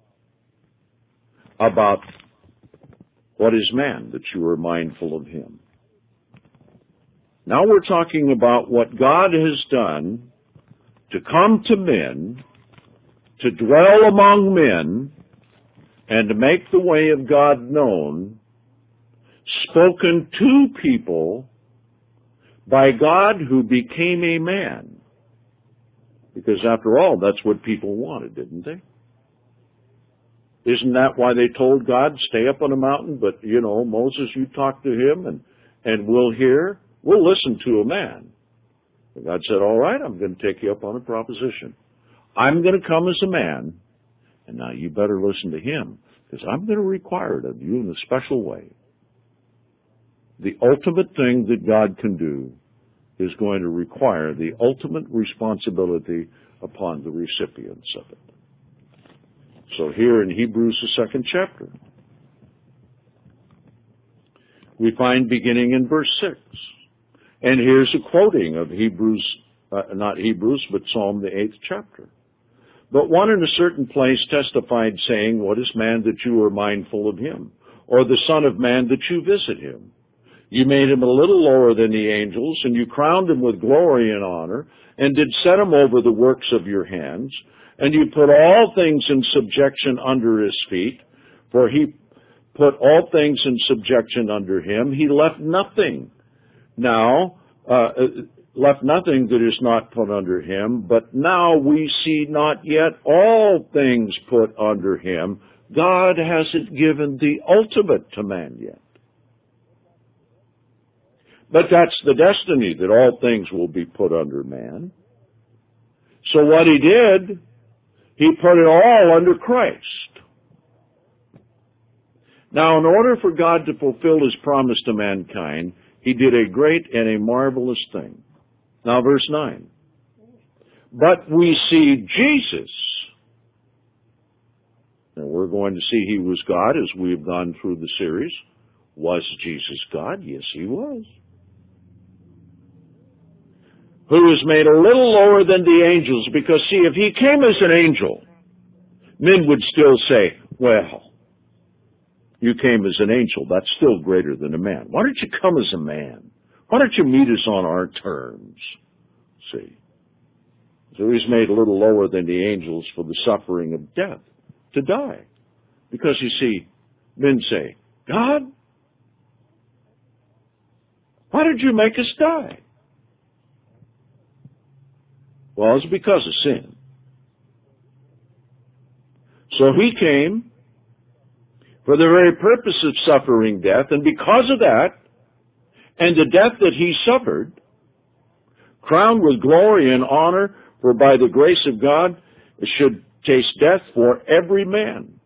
about what is man, that you are mindful of him. Now we're talking about what God has done to come to men, to dwell among men, and to make the way of God known, spoken to people by God who became a man. Because after all, that's what people wanted, didn't they? Isn't that why they told God, stay up on the mountain, but, you know, Moses, you talk to him, and and we'll hear, we'll listen to a man. And God said, all right, I'm going to take you up on a proposition. I'm going to come as a man, and now you better listen to him, because I'm going to require it of you in a special way. The ultimate thing that God can do is going to require the ultimate responsibility upon the recipients of it. So here in Hebrews, the second chapter, we find beginning in verse six. And here's a quoting of Hebrews, uh, not Hebrews, but Psalm the eighth chapter. But one in a certain place testified, saying, what is man that you are mindful of him? Or the son of man that you visit him? You made him a little lower than the angels, and you crowned him with glory and honor, and did set him over the works of your hands. And you put all things in subjection under his feet, for he put all things in subjection under him. He left nothing. Now, uh, left nothing that is not put under him, but now we see not yet all things put under him. God hasn't given the ultimate to man yet. But that's the destiny, that all things will be put under man. So what he did, he put it all under Christ. Now, in order for God to fulfill his promise to mankind, he did a great and a marvelous thing. Now, verse nine. But we see Jesus. Now, we're going to see he was God as we've gone through the series. Was Jesus God? Yes, he was. Who was made a little lower than the angels, because, see, if he came as an angel, men would still say, well, you came as an angel, that's still greater than a man. Why don't you come as a man? Why don't you meet us on our terms? See. So he's made a little lower than the angels for the suffering of death, to die. Because, you see, men say, God, why did you make us die? Well, it's because of sin. So he came for the very purpose of suffering death, and because of that, and the death that he suffered, crowned with glory and honor, for by the grace of God should taste death for every man.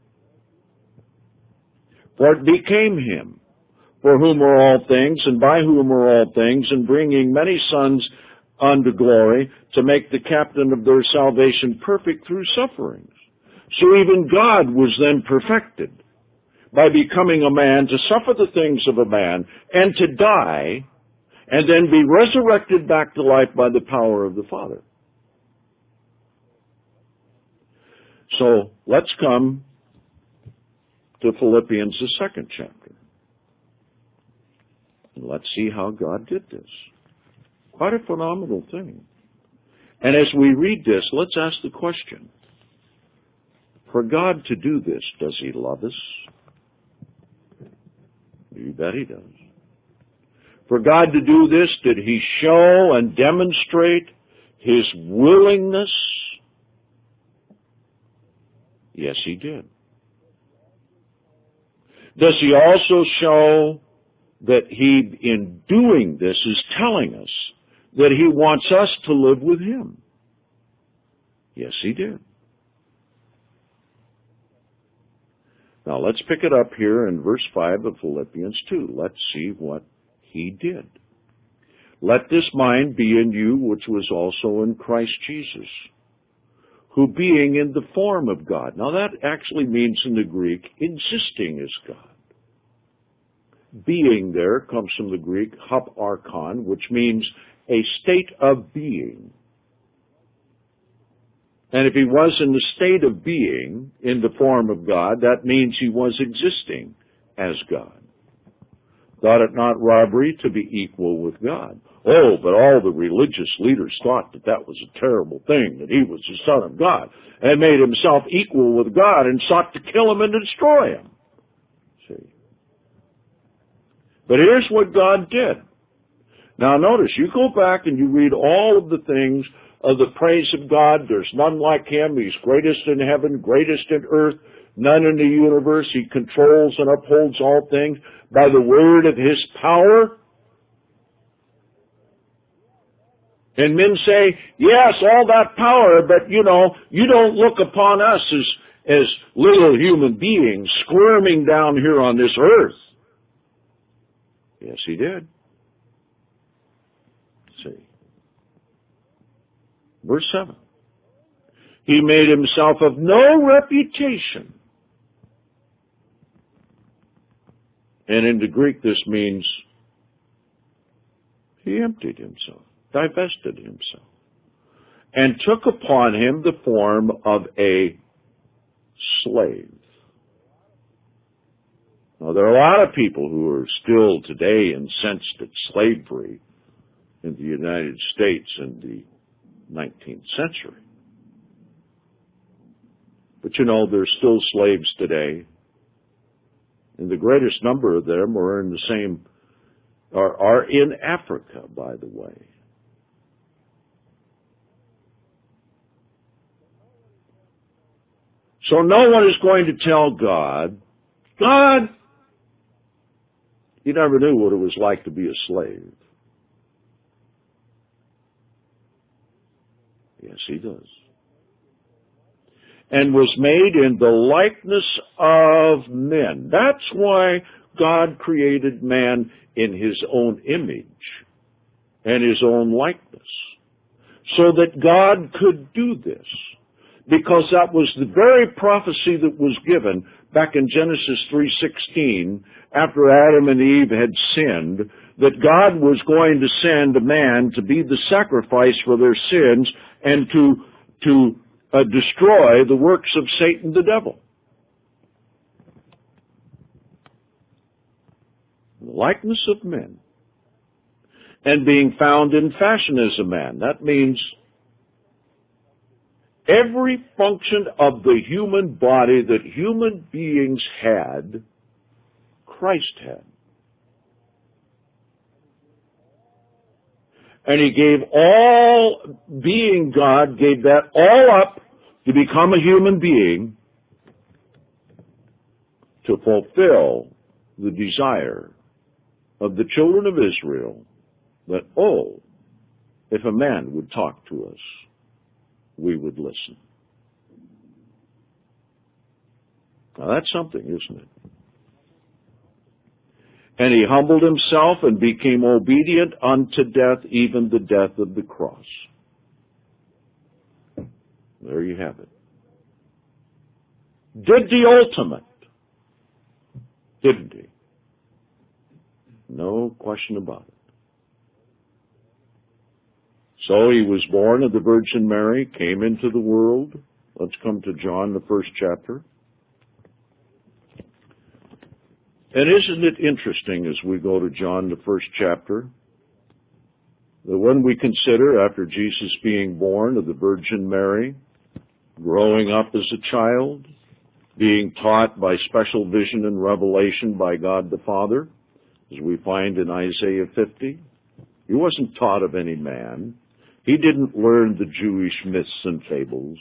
For it became him, for whom are all things, and by whom are all things, and bringing many sons unto glory, to make the captain of their salvation perfect through sufferings. So even God was then perfected by becoming a man, to suffer the things of a man, and to die, and then be resurrected back to life by the power of the Father. So let's come to Philippians, the second chapter. And let's see how God did this. Quite a phenomenal thing. And as we read this, let's ask the question, for God to do this, does he love us? You bet he does. For God to do this, did he show and demonstrate his willingness? Yes, he did. Does he also show that he, in doing this, is telling us that he wants us to live with him? Yes, he did. Now, let's pick it up here in verse five of Philippians two. Let's see what he did. Let this mind be in you, which was also in Christ Jesus, who being in the form of God. Now, that actually means in the Greek, existing as God. Being there comes from the Greek haparkon, which means a state of being. And if he was in the state of being, in the form of God, that means he was existing as God. Thought it not robbery to be equal with God. Oh, but all the religious leaders thought that that was a terrible thing, that he was the Son of God, and made himself equal with God and sought to kill him and destroy him. See? But here's what God did. Now notice, you go back and you read all of the things of the praise of God. There's none like him. He's greatest in heaven, greatest in earth, none in the universe. He controls and upholds all things by the word of his power. And men say, yes, all that power, but you know, you don't look upon us as, as little human beings squirming down here on this earth. Yes, he did. See. Verse seven. He made himself of no reputation. And in the Greek this means he emptied himself, divested himself, and took upon him the form of a slave. Now, there are a lot of people who are still today incensed at slavery in the United States in the nineteenth century. But you know, there's still slaves today, and the greatest number of them are in the same, are, are in Africa, by the way. So no one is going to tell God, God, you never knew what it was like to be a slave. Yes, he does. And was made in the likeness of men. That's why God created man in his own image and his own likeness, so that God could do this. Because that was the very prophecy that was given back in Genesis three sixteen, after Adam and Eve had sinned, that God was going to send a man to be the sacrifice for their sins and to, to uh, destroy the works of Satan the devil. The likeness of men. And being found in fashion as a man. That means every function of the human body that human beings had, Christ had. And he gave all, being God, gave that all up to become a human being to fulfill the desire of the children of Israel that, oh, if a man would talk to us, we would listen. Now that's something, isn't it? And he humbled himself and became obedient unto death, even the death of the cross. There you have it. Did the ultimate, didn't he? No question about it. So he was born of the Virgin Mary, came into the world. Let's come to John, the first chapter. And isn't it interesting as we go to John, the first chapter, that when we consider, after Jesus being born of the Virgin Mary, growing up as a child, being taught by special vision and revelation by God the Father, as we find in Isaiah fifty, he wasn't taught of any man. He didn't learn the Jewish myths and fables.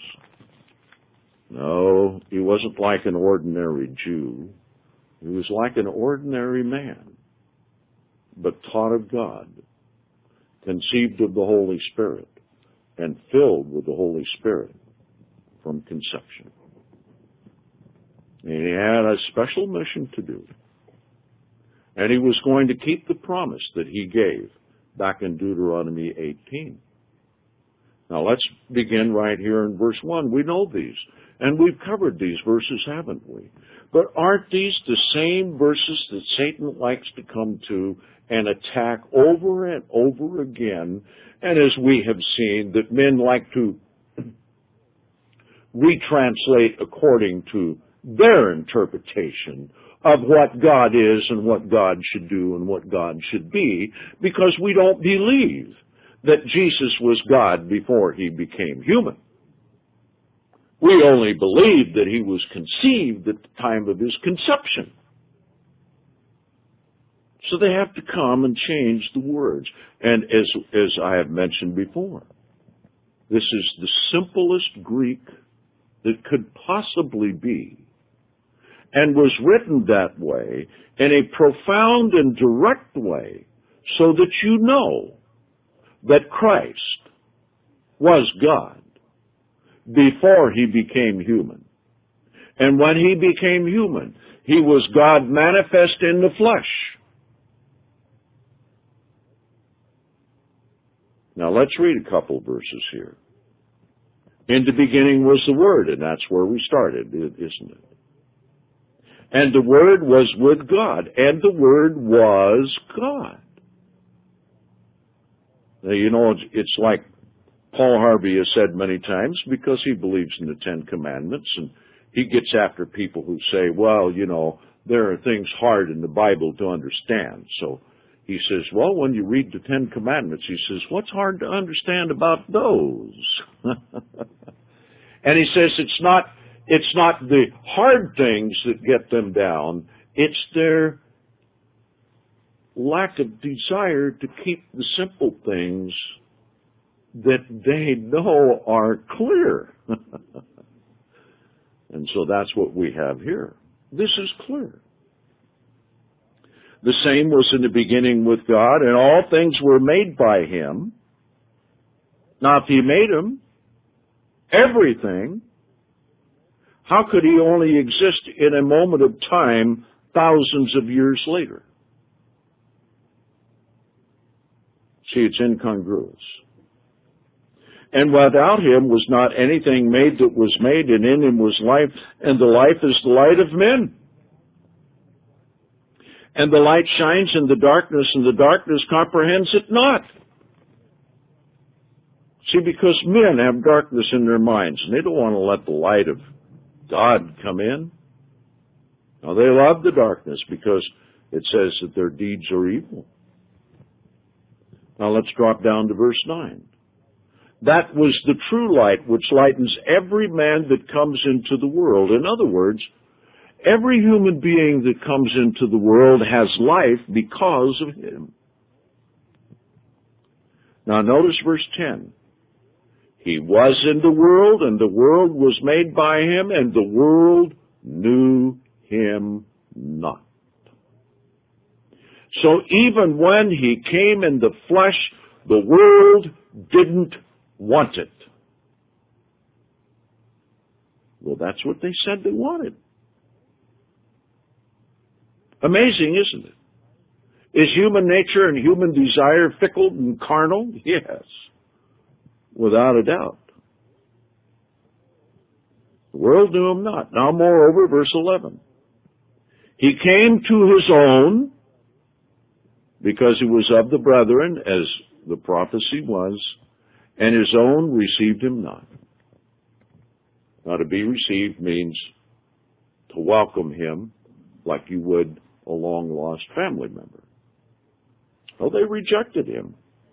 No, he wasn't like an ordinary Jew. He was like an ordinary man, but taught of God, conceived of the Holy Spirit, and filled with the Holy Spirit from conception. And he had a special mission to do. And he was going to keep the promise that he gave back in Deuteronomy eighteen. Now let's begin right here in verse one. We know these, and we've covered these verses, haven't we? But aren't these the same verses that Satan likes to come to and attack over and over again? And as we have seen, that men like to retranslate according to their interpretation of what God is and what God should do and what God should be, because we don't believe that Jesus was God before he became human. We only believe that he was conceived at the time of his conception. So they have to come and change the words. And as, as I have mentioned before, this is the simplest Greek that could possibly be, and was written that way in a profound and direct way so that you know that Christ was God before he became human. And when he became human, he was God manifest in the flesh. Now let's read a couple verses here. In the beginning was the Word, and that's where we started, isn't it? And the Word was with God, and the Word was God. Now, you know, it's, it's like Paul Harvey has said many times, because he believes in the Ten Commandments, and he gets after people who say, well, you know, there are things hard in the Bible to understand. So he says, well, when you read the Ten Commandments, he says, what's hard to understand about those? And he says it's not, it's not the hard things that get them down, it's their lack of desire to keep the simple things that they know are clear. And so that's what we have here. This is clear. The same was in the beginning with God, and all things were made by him. Now, if he made them, everything, how could he only exist in a moment of time thousands of years later? See, it's incongruous. And without him was not anything made that was made, and in him was life, and the life is the light of men. And the light shines in the darkness, and the darkness comprehends it not. See, because men have darkness in their minds, and they don't want to let the light of God come in. Now, they love the darkness because it says that their deeds are evil. Now, let's drop down to verse nine. That was the true light which lightens every man that comes into the world. In other words, every human being that comes into the world has life because of him. Now notice verse ten. He was in the world, and the world was made by him, and the world knew him not. So even when he came in the flesh, the world didn't want it. Well, that's what they said they wanted. Amazing, isn't it? Is human nature and human desire fickle and carnal? Yes, without a doubt. The world knew him not. Now, moreover, verse eleven. He came to his own, because he was of the brethren, as the prophecy was, and his own received him not. Now, to be received means to welcome him like you would a long-lost family member. Well, they rejected him.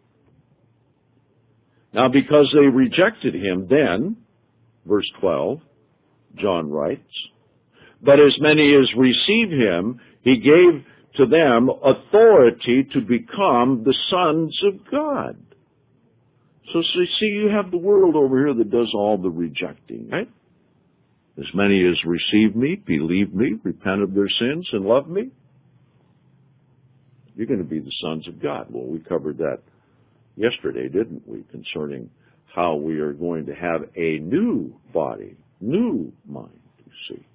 Now, because they rejected him, then, verse twelve, John writes, but as many as receive him, he gave to them authority to become the sons of God. So, so see, you have the world over here that does all the rejecting, right? As many as receive me, believe me, repent of their sins, and love me, you're going to be the sons of God. Well, we covered that yesterday, didn't we, concerning how we are going to have a new body, new mind, you see.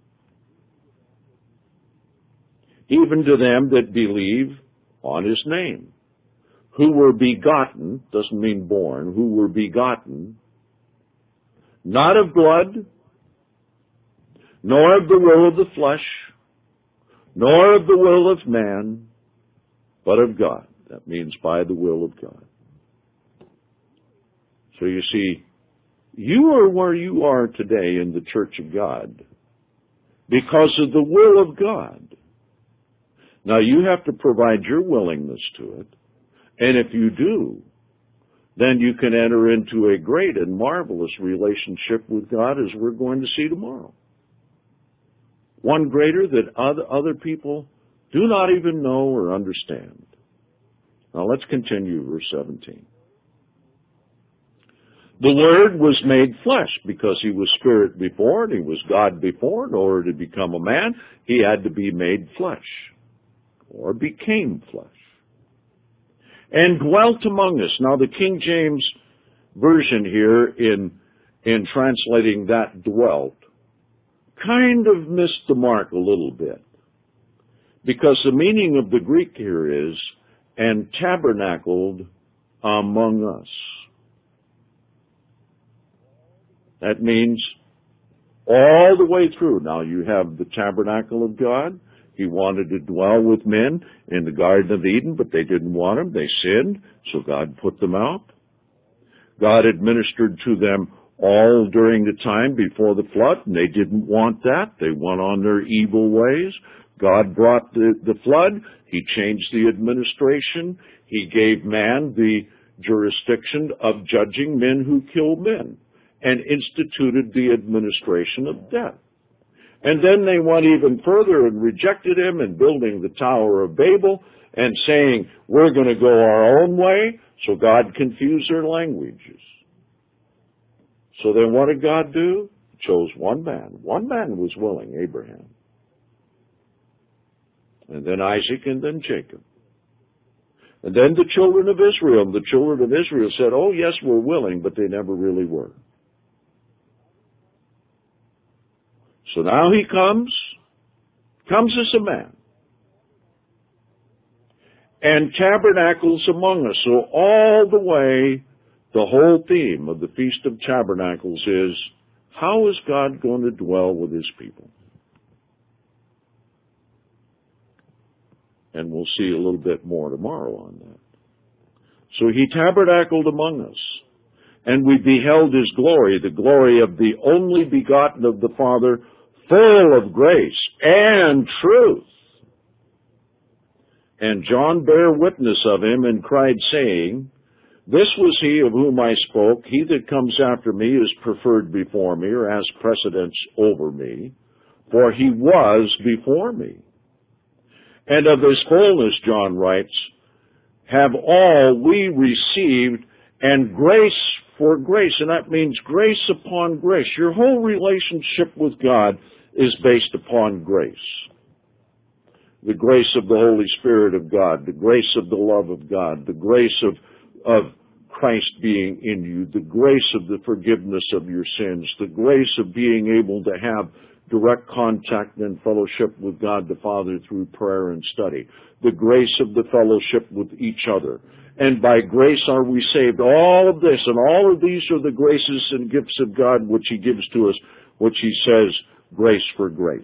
Even to them that believe on his name, who were begotten, doesn't mean born, who were begotten, not of blood, nor of the will of the flesh, nor of the will of man, but of God. That means by the will of God. So you see, you are where you are today in the Church of God because of the will of God. Now you have to provide your willingness to it, and if you do, then you can enter into a great and marvelous relationship with God, as we're going to see tomorrow. One greater that other, other people do not even know or understand. Now let's continue, verse seventeen. The Word was made flesh, because he was Spirit before and he was God before. In order to become a man, he had to be made flesh, or became flesh. and dwelt among us. Now the King James Version here in, in translating that dwelt kind of missed the mark a little bit. Because the meaning of the Greek here is, and tabernacled among us. That means all the way through. Now you have the tabernacle of God. He wanted to dwell with men in the Garden of Eden, but they didn't want him. They sinned, so God put them out. God administered to them all during the time before the flood, and they didn't want that. They went on their evil ways. God brought the, the flood. He changed the administration. He gave man the jurisdiction of judging men who kill men and instituted the administration of death. And then they went even further and rejected him and building the Tower of Babel and saying, we're going to go our own way, so God confused their languages. So then what did God do? He chose one man. One man was willing, Abraham. And then Isaac, and then Jacob. And then the children of Israel. And the children of Israel said, oh, yes, we're willing, but they never really were. So now he comes, comes as a man, and tabernacles among us. So all the way, the whole theme of the Feast of Tabernacles is, how is God going to dwell with his people? And we'll see a little bit more tomorrow on that. So he tabernacled among us, and we beheld his glory, the glory of the only begotten of the Father, full of grace and truth. And John bare witness of him and cried, saying, this was he of whom I spoke. He that comes after me is preferred before me, or has precedence over me, for he was before me. And of his fullness, John writes, have all we received, and grace for grace. And that means grace upon grace. Your whole relationship with God is based upon grace. The grace of the Holy Spirit of God, the grace of the love of God, the grace of, of Christ being in you, the grace of the forgiveness of your sins, the grace of being able to have direct contact and fellowship with God the Father through prayer and study, the grace of the fellowship with each other. And by grace are we saved. All of this, and all of these are the graces and gifts of God which he gives to us, which he says, grace for grace.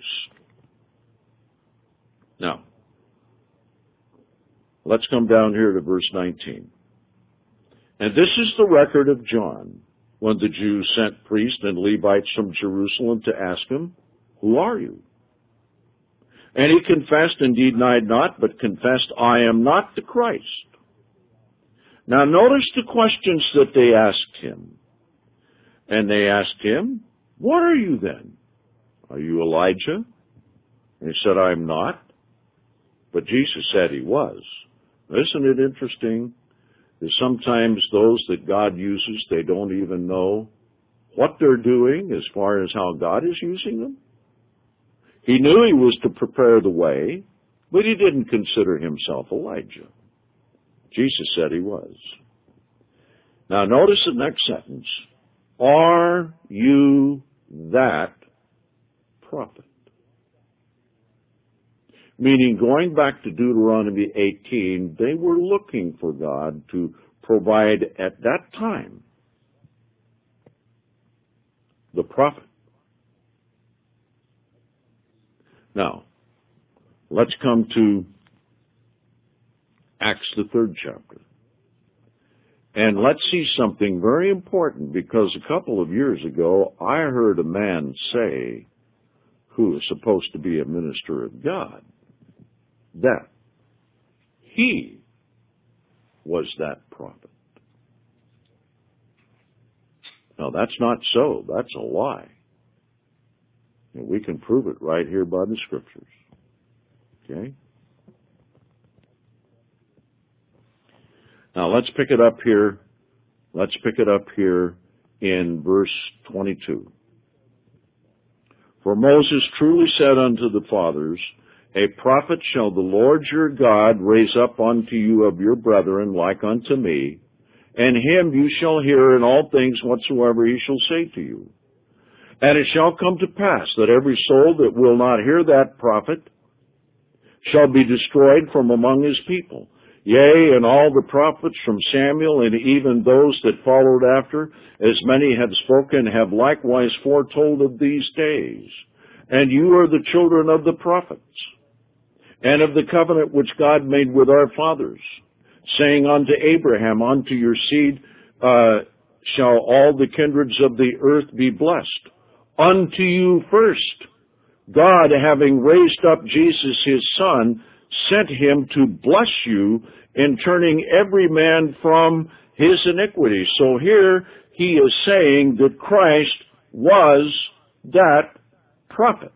Now, let's come down here to verse nineteen. And this is the record of John, when the Jews sent priests and Levites from Jerusalem to ask him, who are you? And he confessed and denied not, but confessed, I am not the Christ. Now notice the questions that they asked him. And they asked him, what are you then? Are you Elijah? And he said, I am not. But Jesus said he was. Isn't it interesting that sometimes those that God uses, they don't even know what they're doing as far as how God is using them? He knew he was to prepare the way, but he didn't consider himself Elijah. Jesus said he was. Now notice the next sentence. Are you that prophet? Meaning, going back to Deuteronomy eighteen, they were looking for God to provide at that time the prophet. Now, let's come to Acts, the third chapter. And let's see something very important, because a couple of years ago, I heard a man say, who is supposed to be a minister of God, that he was that prophet. Now, that's not so. That's a lie. And we can prove it right here by the Scriptures. Okay? Now, let's pick it up here. Let's pick it up here in verse twenty-two. For Moses truly said unto the fathers, A prophet shall the Lord your God raise up unto you of your brethren like unto me, and him you shall hear in all things whatsoever he shall say to you. And it shall come to pass that every soul that will not hear that prophet shall be destroyed from among his people. Yea, and all the prophets from Samuel, and even those that followed after, as many have spoken, have likewise foretold of these days. And you are the children of the prophets, and of the covenant which God made with our fathers, saying unto Abraham, unto your seed uh, shall all the kindreds of the earth be blessed. Unto you first, God, having raised up Jesus his Son, sent him to bless you in turning every man from his iniquity. So here he is saying that Christ was that prophet.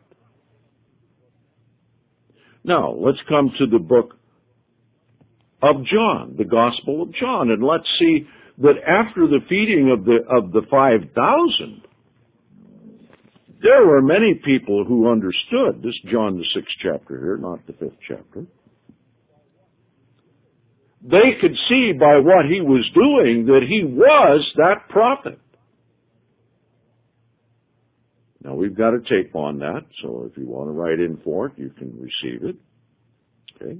Now, let's come to the book of John, the Gospel of John, and let's see that after the feeding of the of the five thousand, there were many people who understood. This is John the sixth chapter here, not the fifth chapter. They could see by what he was doing that he was that prophet. Now, we've got a tape on that, so if you want to write in for it, you can receive it. Okay.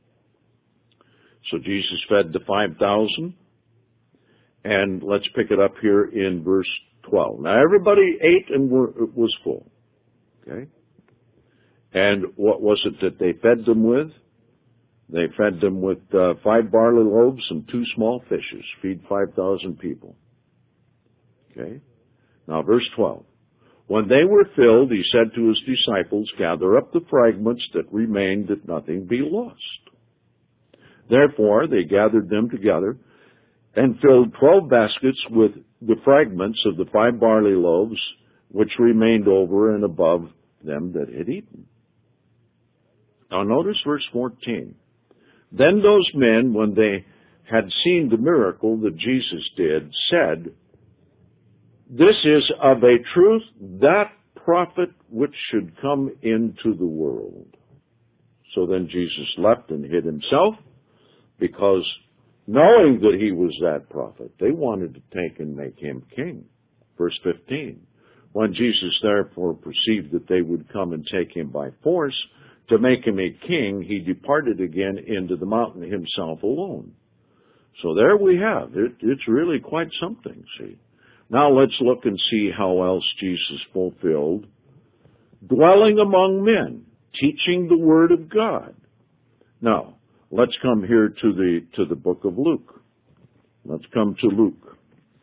So Jesus fed the five thousand, and let's pick it up here in verse twelve. Now, everybody ate and were, was full. Okay. And what was it that they fed them with? They fed them with uh, five barley loaves and two small fishes. Feed five thousand people. Okay. Now, verse twelve. When they were filled, he said to his disciples, gather up the fragments that remained, that nothing be lost. Therefore, they gathered them together and filled twelve baskets with the fragments of the five barley loaves, which remained over and above them that had eaten. Now, notice verse fourteen. Then those men, when they had seen the miracle that Jesus did, said, this is of a truth that prophet which should come into the world. So then Jesus left and hid himself, because knowing that he was that prophet, they wanted to take and make him king. Verse fifteen. When Jesus therefore perceived that they would come and take him by force to make him a king, he departed again into the mountain himself alone. So there we have it. It's really quite something, see. Now let's look and see how else Jesus fulfilled dwelling among men, teaching the word of God. Now, let's come here to the to the book of Luke. Let's come to Luke.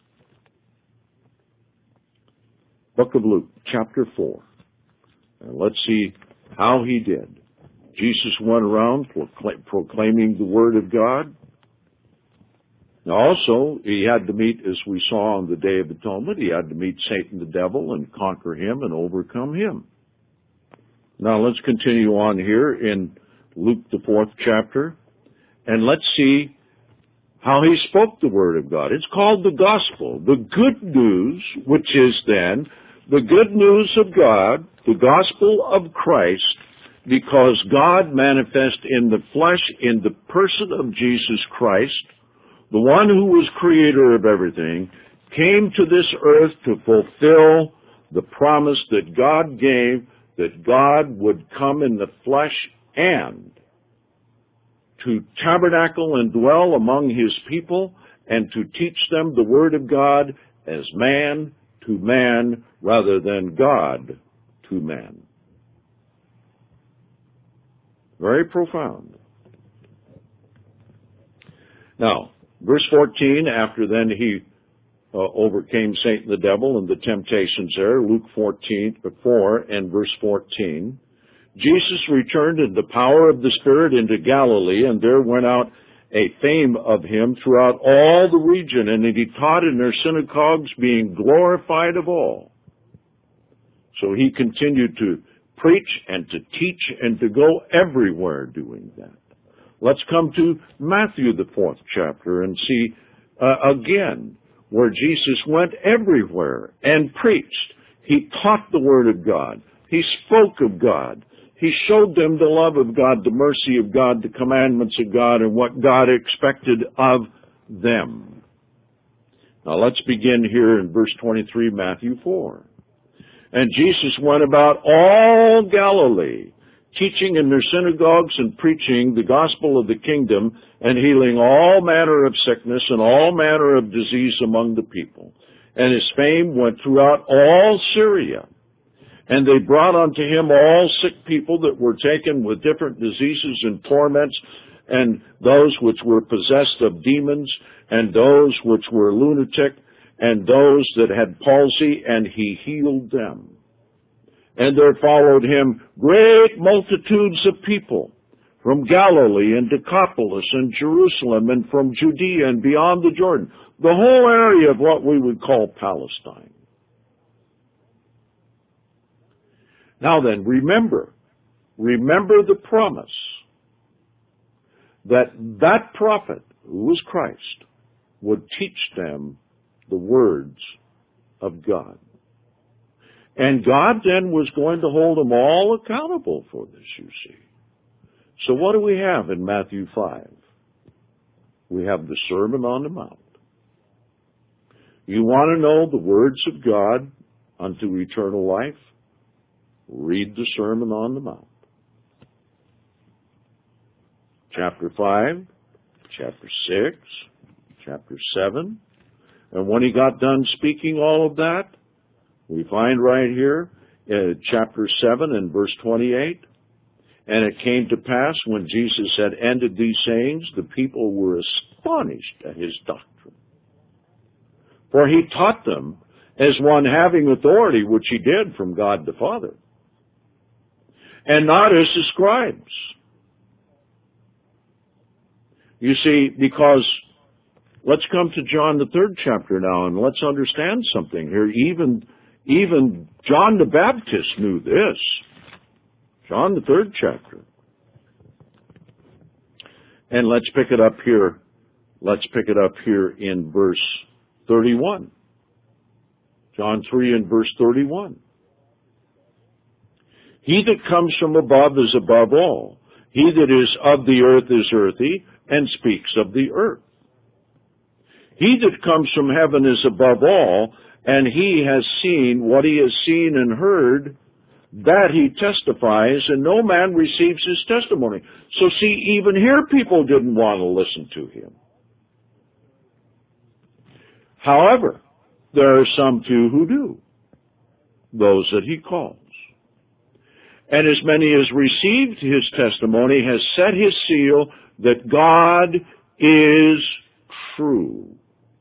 Book of Luke, chapter four. And let's see how he did. Jesus went around proclaiming the word of God. Now also, he had to meet, as we saw on the Day of Atonement, he had to meet Satan the devil and conquer him and overcome him. Now let's continue on here in Luke the fourth chapter, and let's see how he spoke the word of God. It's called the gospel, the good news, which is then the good news of God, the gospel of Christ, because God manifest in the flesh, in the person of Jesus Christ, the one who was creator of everything, came to this earth to fulfill the promise that God gave, that God would come in the flesh and to tabernacle and dwell among his people and to teach them the word of God as man to man rather than God to man. Very profound. Now, verse fourteen, after then he uh, overcame Satan the devil and the temptations there, Luke fourteen, four and verse fourteen, Jesus returned in the power of the Spirit into Galilee, and there went out a fame of him throughout all the region, and he taught in their synagogues, being glorified of all. So he continued to preach and to teach and to go everywhere doing that. Let's come to Matthew, the fourth chapter, and see uh, again where Jesus went everywhere and preached. He taught the Word of God. He spoke of God. He showed them the love of God, the mercy of God, the commandments of God, and what God expected of them. Now let's begin here in verse twenty-three, Matthew four. And Jesus went about all Galilee, teaching in their synagogues and preaching the gospel of the kingdom and healing all manner of sickness and all manner of disease among the people. And his fame went throughout all Syria. And they brought unto him all sick people that were taken with different diseases and torments, and those which were possessed of demons, and those which were lunatic, and those that had palsy, and he healed them. And there followed him great multitudes of people from Galilee and Decapolis and Jerusalem and from Judea and beyond the Jordan, the whole area of what we would call Palestine. Now then, remember, remember the promise that that prophet, who was Christ, would teach them the words of God. And God then was going to hold them all accountable for this, you see. So what do we have in Matthew five? We have the Sermon on the Mount. You want to know the words of God unto eternal life? Read the Sermon on the Mount. Chapter five, chapter six, chapter seven. And when he got done speaking all of that, we find right here in chapter seven and verse twenty-eight, and it came to pass when Jesus had ended these sayings, the people were astonished at his doctrine. For he taught them as one having authority, which he did from God the Father, and not as the scribes. You see, because let's come to John the third chapter now, and let's understand something here. Even, even John the Baptist knew this. John the third chapter. And let's pick it up here. Let's pick it up here in verse thirty-one. John three and verse thirty-one. He that comes from above is above all. He that is of the earth is earthy, and speaks of the earth. He that comes from heaven is above all, and he has seen what he has seen and heard, that he testifies, and no man receives his testimony. So see, even here people didn't want to listen to him. However, there are some few who do, those that he calls. And as many as received his testimony has set his seal that God is true,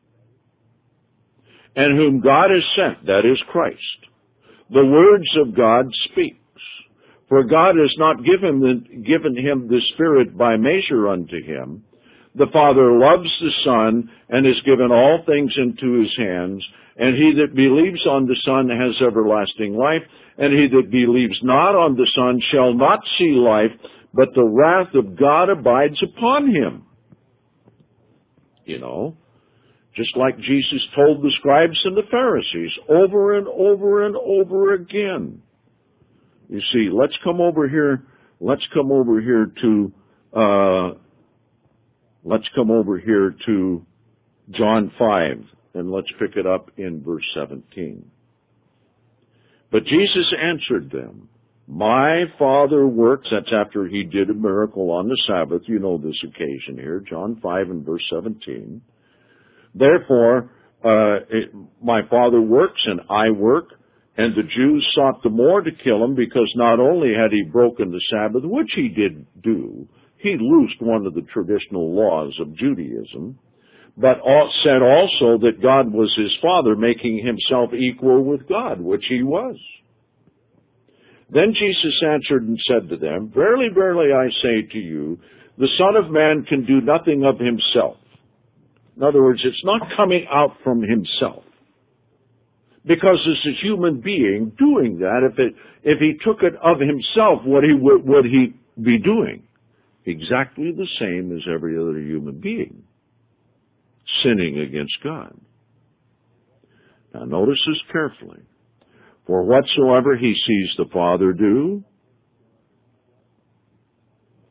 and whom God has sent, that is Christ. The words of God speaks. For God has not given, the, given him the Spirit by measure unto him. The Father loves the Son, and has given all things into his hands. And he that believes on the Son has everlasting life. And he that believes not on the Son shall not see life, but the wrath of God abides upon him. You know, just like Jesus told the scribes and the Pharisees over and over and over again. You see, let's come over here, let's come over here to, uh, let's come over here to John five, and let's pick it up in verse seventeen. But Jesus answered them, my Father works, that's after he did a miracle on the Sabbath, you know this occasion here, John five and verse seventeen. Therefore, uh, it, my Father works and I work, and the Jews sought the more to kill him because not only had he broken the Sabbath, which he did do, he loosed one of the traditional laws of Judaism, but said also that God was his Father, making himself equal with God, which he was. Then Jesus answered and said to them, verily, verily, I say to you, the Son of Man can do nothing of himself. In other words, it's not coming out from himself. Because as a human being doing that, if it, if he took it of himself, what he would, would he be doing? Exactly the same as every other human being. Sinning against God. Now notice this carefully. For whatsoever he sees the Father do,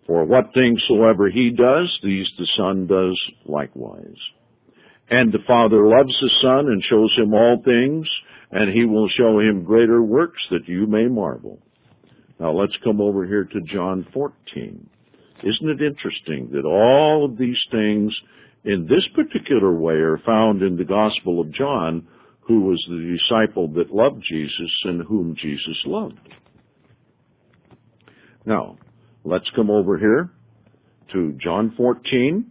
For what things soever he does, these the Son does likewise. And the Father loves the Son and shows him all things, and he will show him greater works that you may marvel. Now let's come over here to John fourteen. Isn't it interesting that all of these things in this particular way are found in the Gospel of John, who was the disciple that loved Jesus and whom Jesus loved? Now, let's come over here to John fourteen.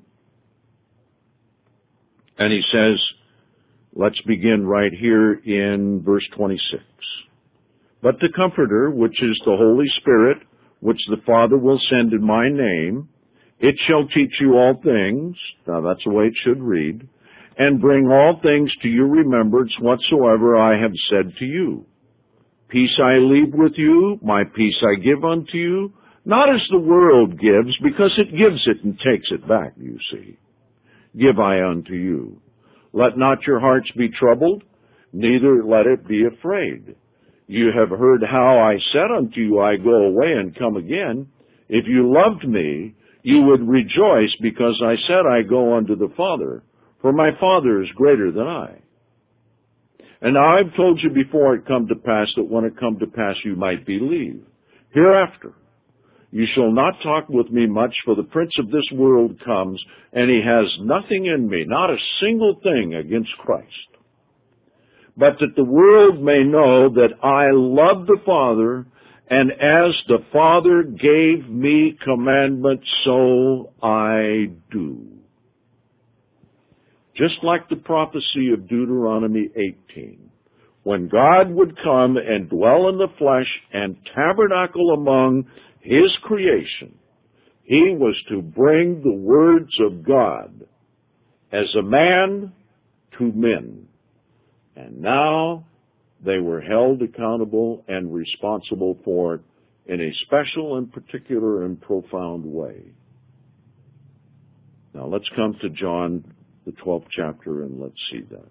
And he says, let's begin right here in verse twenty-six. But the Comforter, which is the Holy Spirit, which the Father will send in my name, it shall teach you all things. Now that's the way it should read. And bring all things to your remembrance whatsoever I have said to you. Peace I leave with you, my peace I give unto you, not as the world gives, because it gives it and takes it back, you see. Give I unto you. Let not your hearts be troubled, neither let it be afraid. You have heard how I said unto you, I go away and come again. If you loved me, you would rejoice, because I said I go unto the Father, for my Father is greater than I. And now I've told you before it come to pass, that when it come to pass you might believe. Hereafter, you shall not talk with me much, for the prince of this world comes, and he has nothing in me, not a single thing against Christ. But that the world may know that I love the Father, and as the Father gave me commandment, so I do. Just like the prophecy of Deuteronomy eighteen, when God would come and dwell in the flesh and tabernacle among his creation, he was to bring the words of God as a man to men. And now they were held accountable and responsible for it in a special and particular and profound way. Now let's come to John, the twelfth chapter, and let's see that.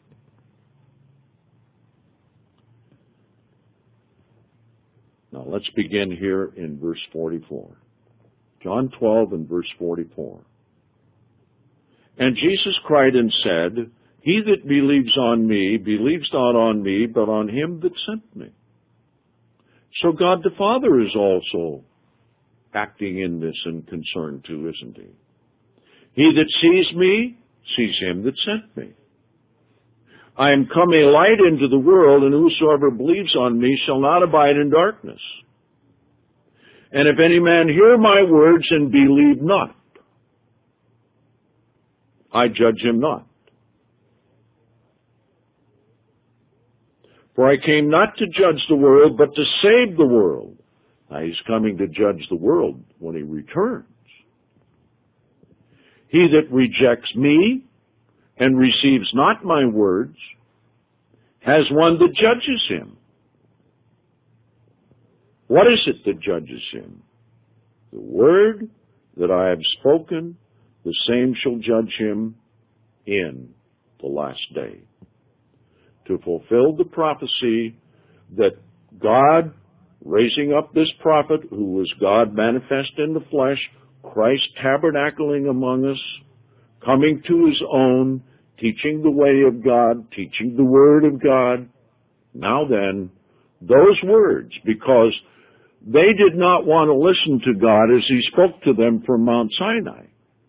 Now let's begin here in verse forty-four. John twelve and verse forty-four. And Jesus cried and said, He that believes on me, believes not on me, but on him that sent me. So God the Father is also acting in this and concerned too, isn't he? He that sees me, sees him that sent me. I am come a light into the world, and whosoever believes on me shall not abide in darkness. And if any man hear my words and believe not, I judge him not. For I came not to judge the world, but to save the world. Now he's coming to judge the world when he returns. He that rejects me and receives not my words has one that judges him. What is it that judges him? The word that I have spoken, the same shall judge him in the last day. To fulfill the prophecy that God, raising up this prophet, who was God manifest in the flesh, Christ tabernacling among us, coming to his own, teaching the way of God, teaching the word of God. Now then, those words, because they did not want to listen to God as he spoke to them from Mount Sinai.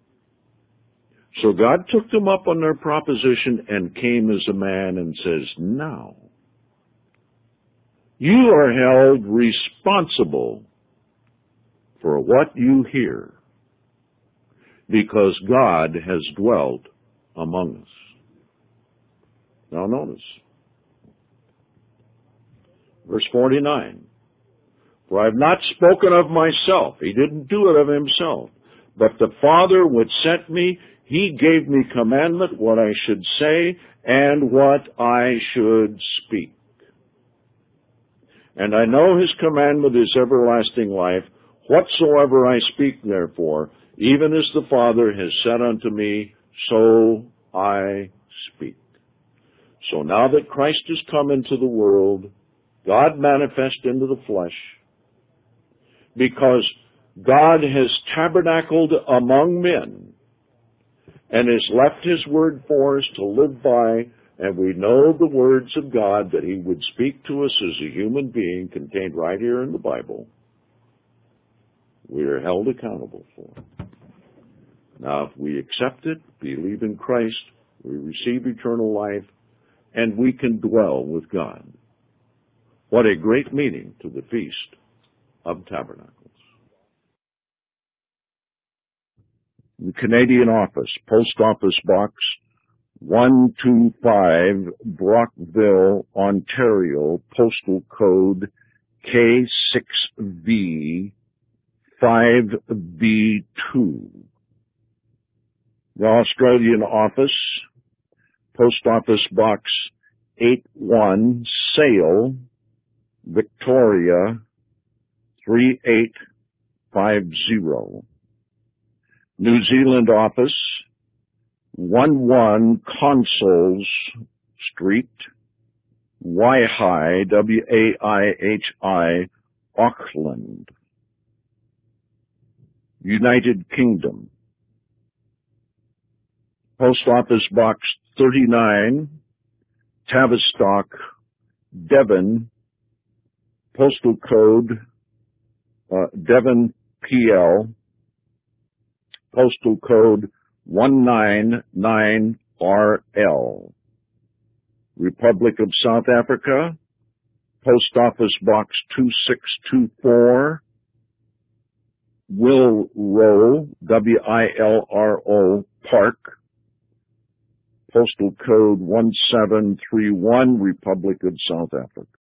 So God took them up on their proposition and came as a man and says, now, you are held responsible for what you hear, because God has dwelt among us. Now notice, verse forty-nine, for I have not spoken of myself. He didn't do it of himself. But the Father which sent me, he gave me commandment what I should say and what I should speak. And I know his commandment is everlasting life. Whatsoever I speak, therefore, even as the Father has said unto me, so I speak. So now that Christ has come into the world, God manifest into the flesh, because God has tabernacled among men and has left his word for us to live by, and we know the words of God that he would speak to us as a human being contained right here in the Bible. We are held accountable for it. Now, if we accept it, believe in Christ, we receive eternal life, and we can dwell with God. What a great meaning to the Feast of Tabernacles. The Canadian Office, Post Office Box one two five, Brockville, Ontario, postal code K six V five B two. The Australian Office, Post Office Box eight one, Sale, Victoria, three eight five zero. New Zealand Office, one one Consols Street, Waihi, W A I H I, Auckland. United Kingdom, Post Office Box thirty-nine, Tavistock, Devon, postal code uh, Devon P L, postal code one nine nine R L. Republic of South Africa, Post Office Box two six two four, Wilro, W I L R O, Park, postal code one seven three one, Republic of South Africa.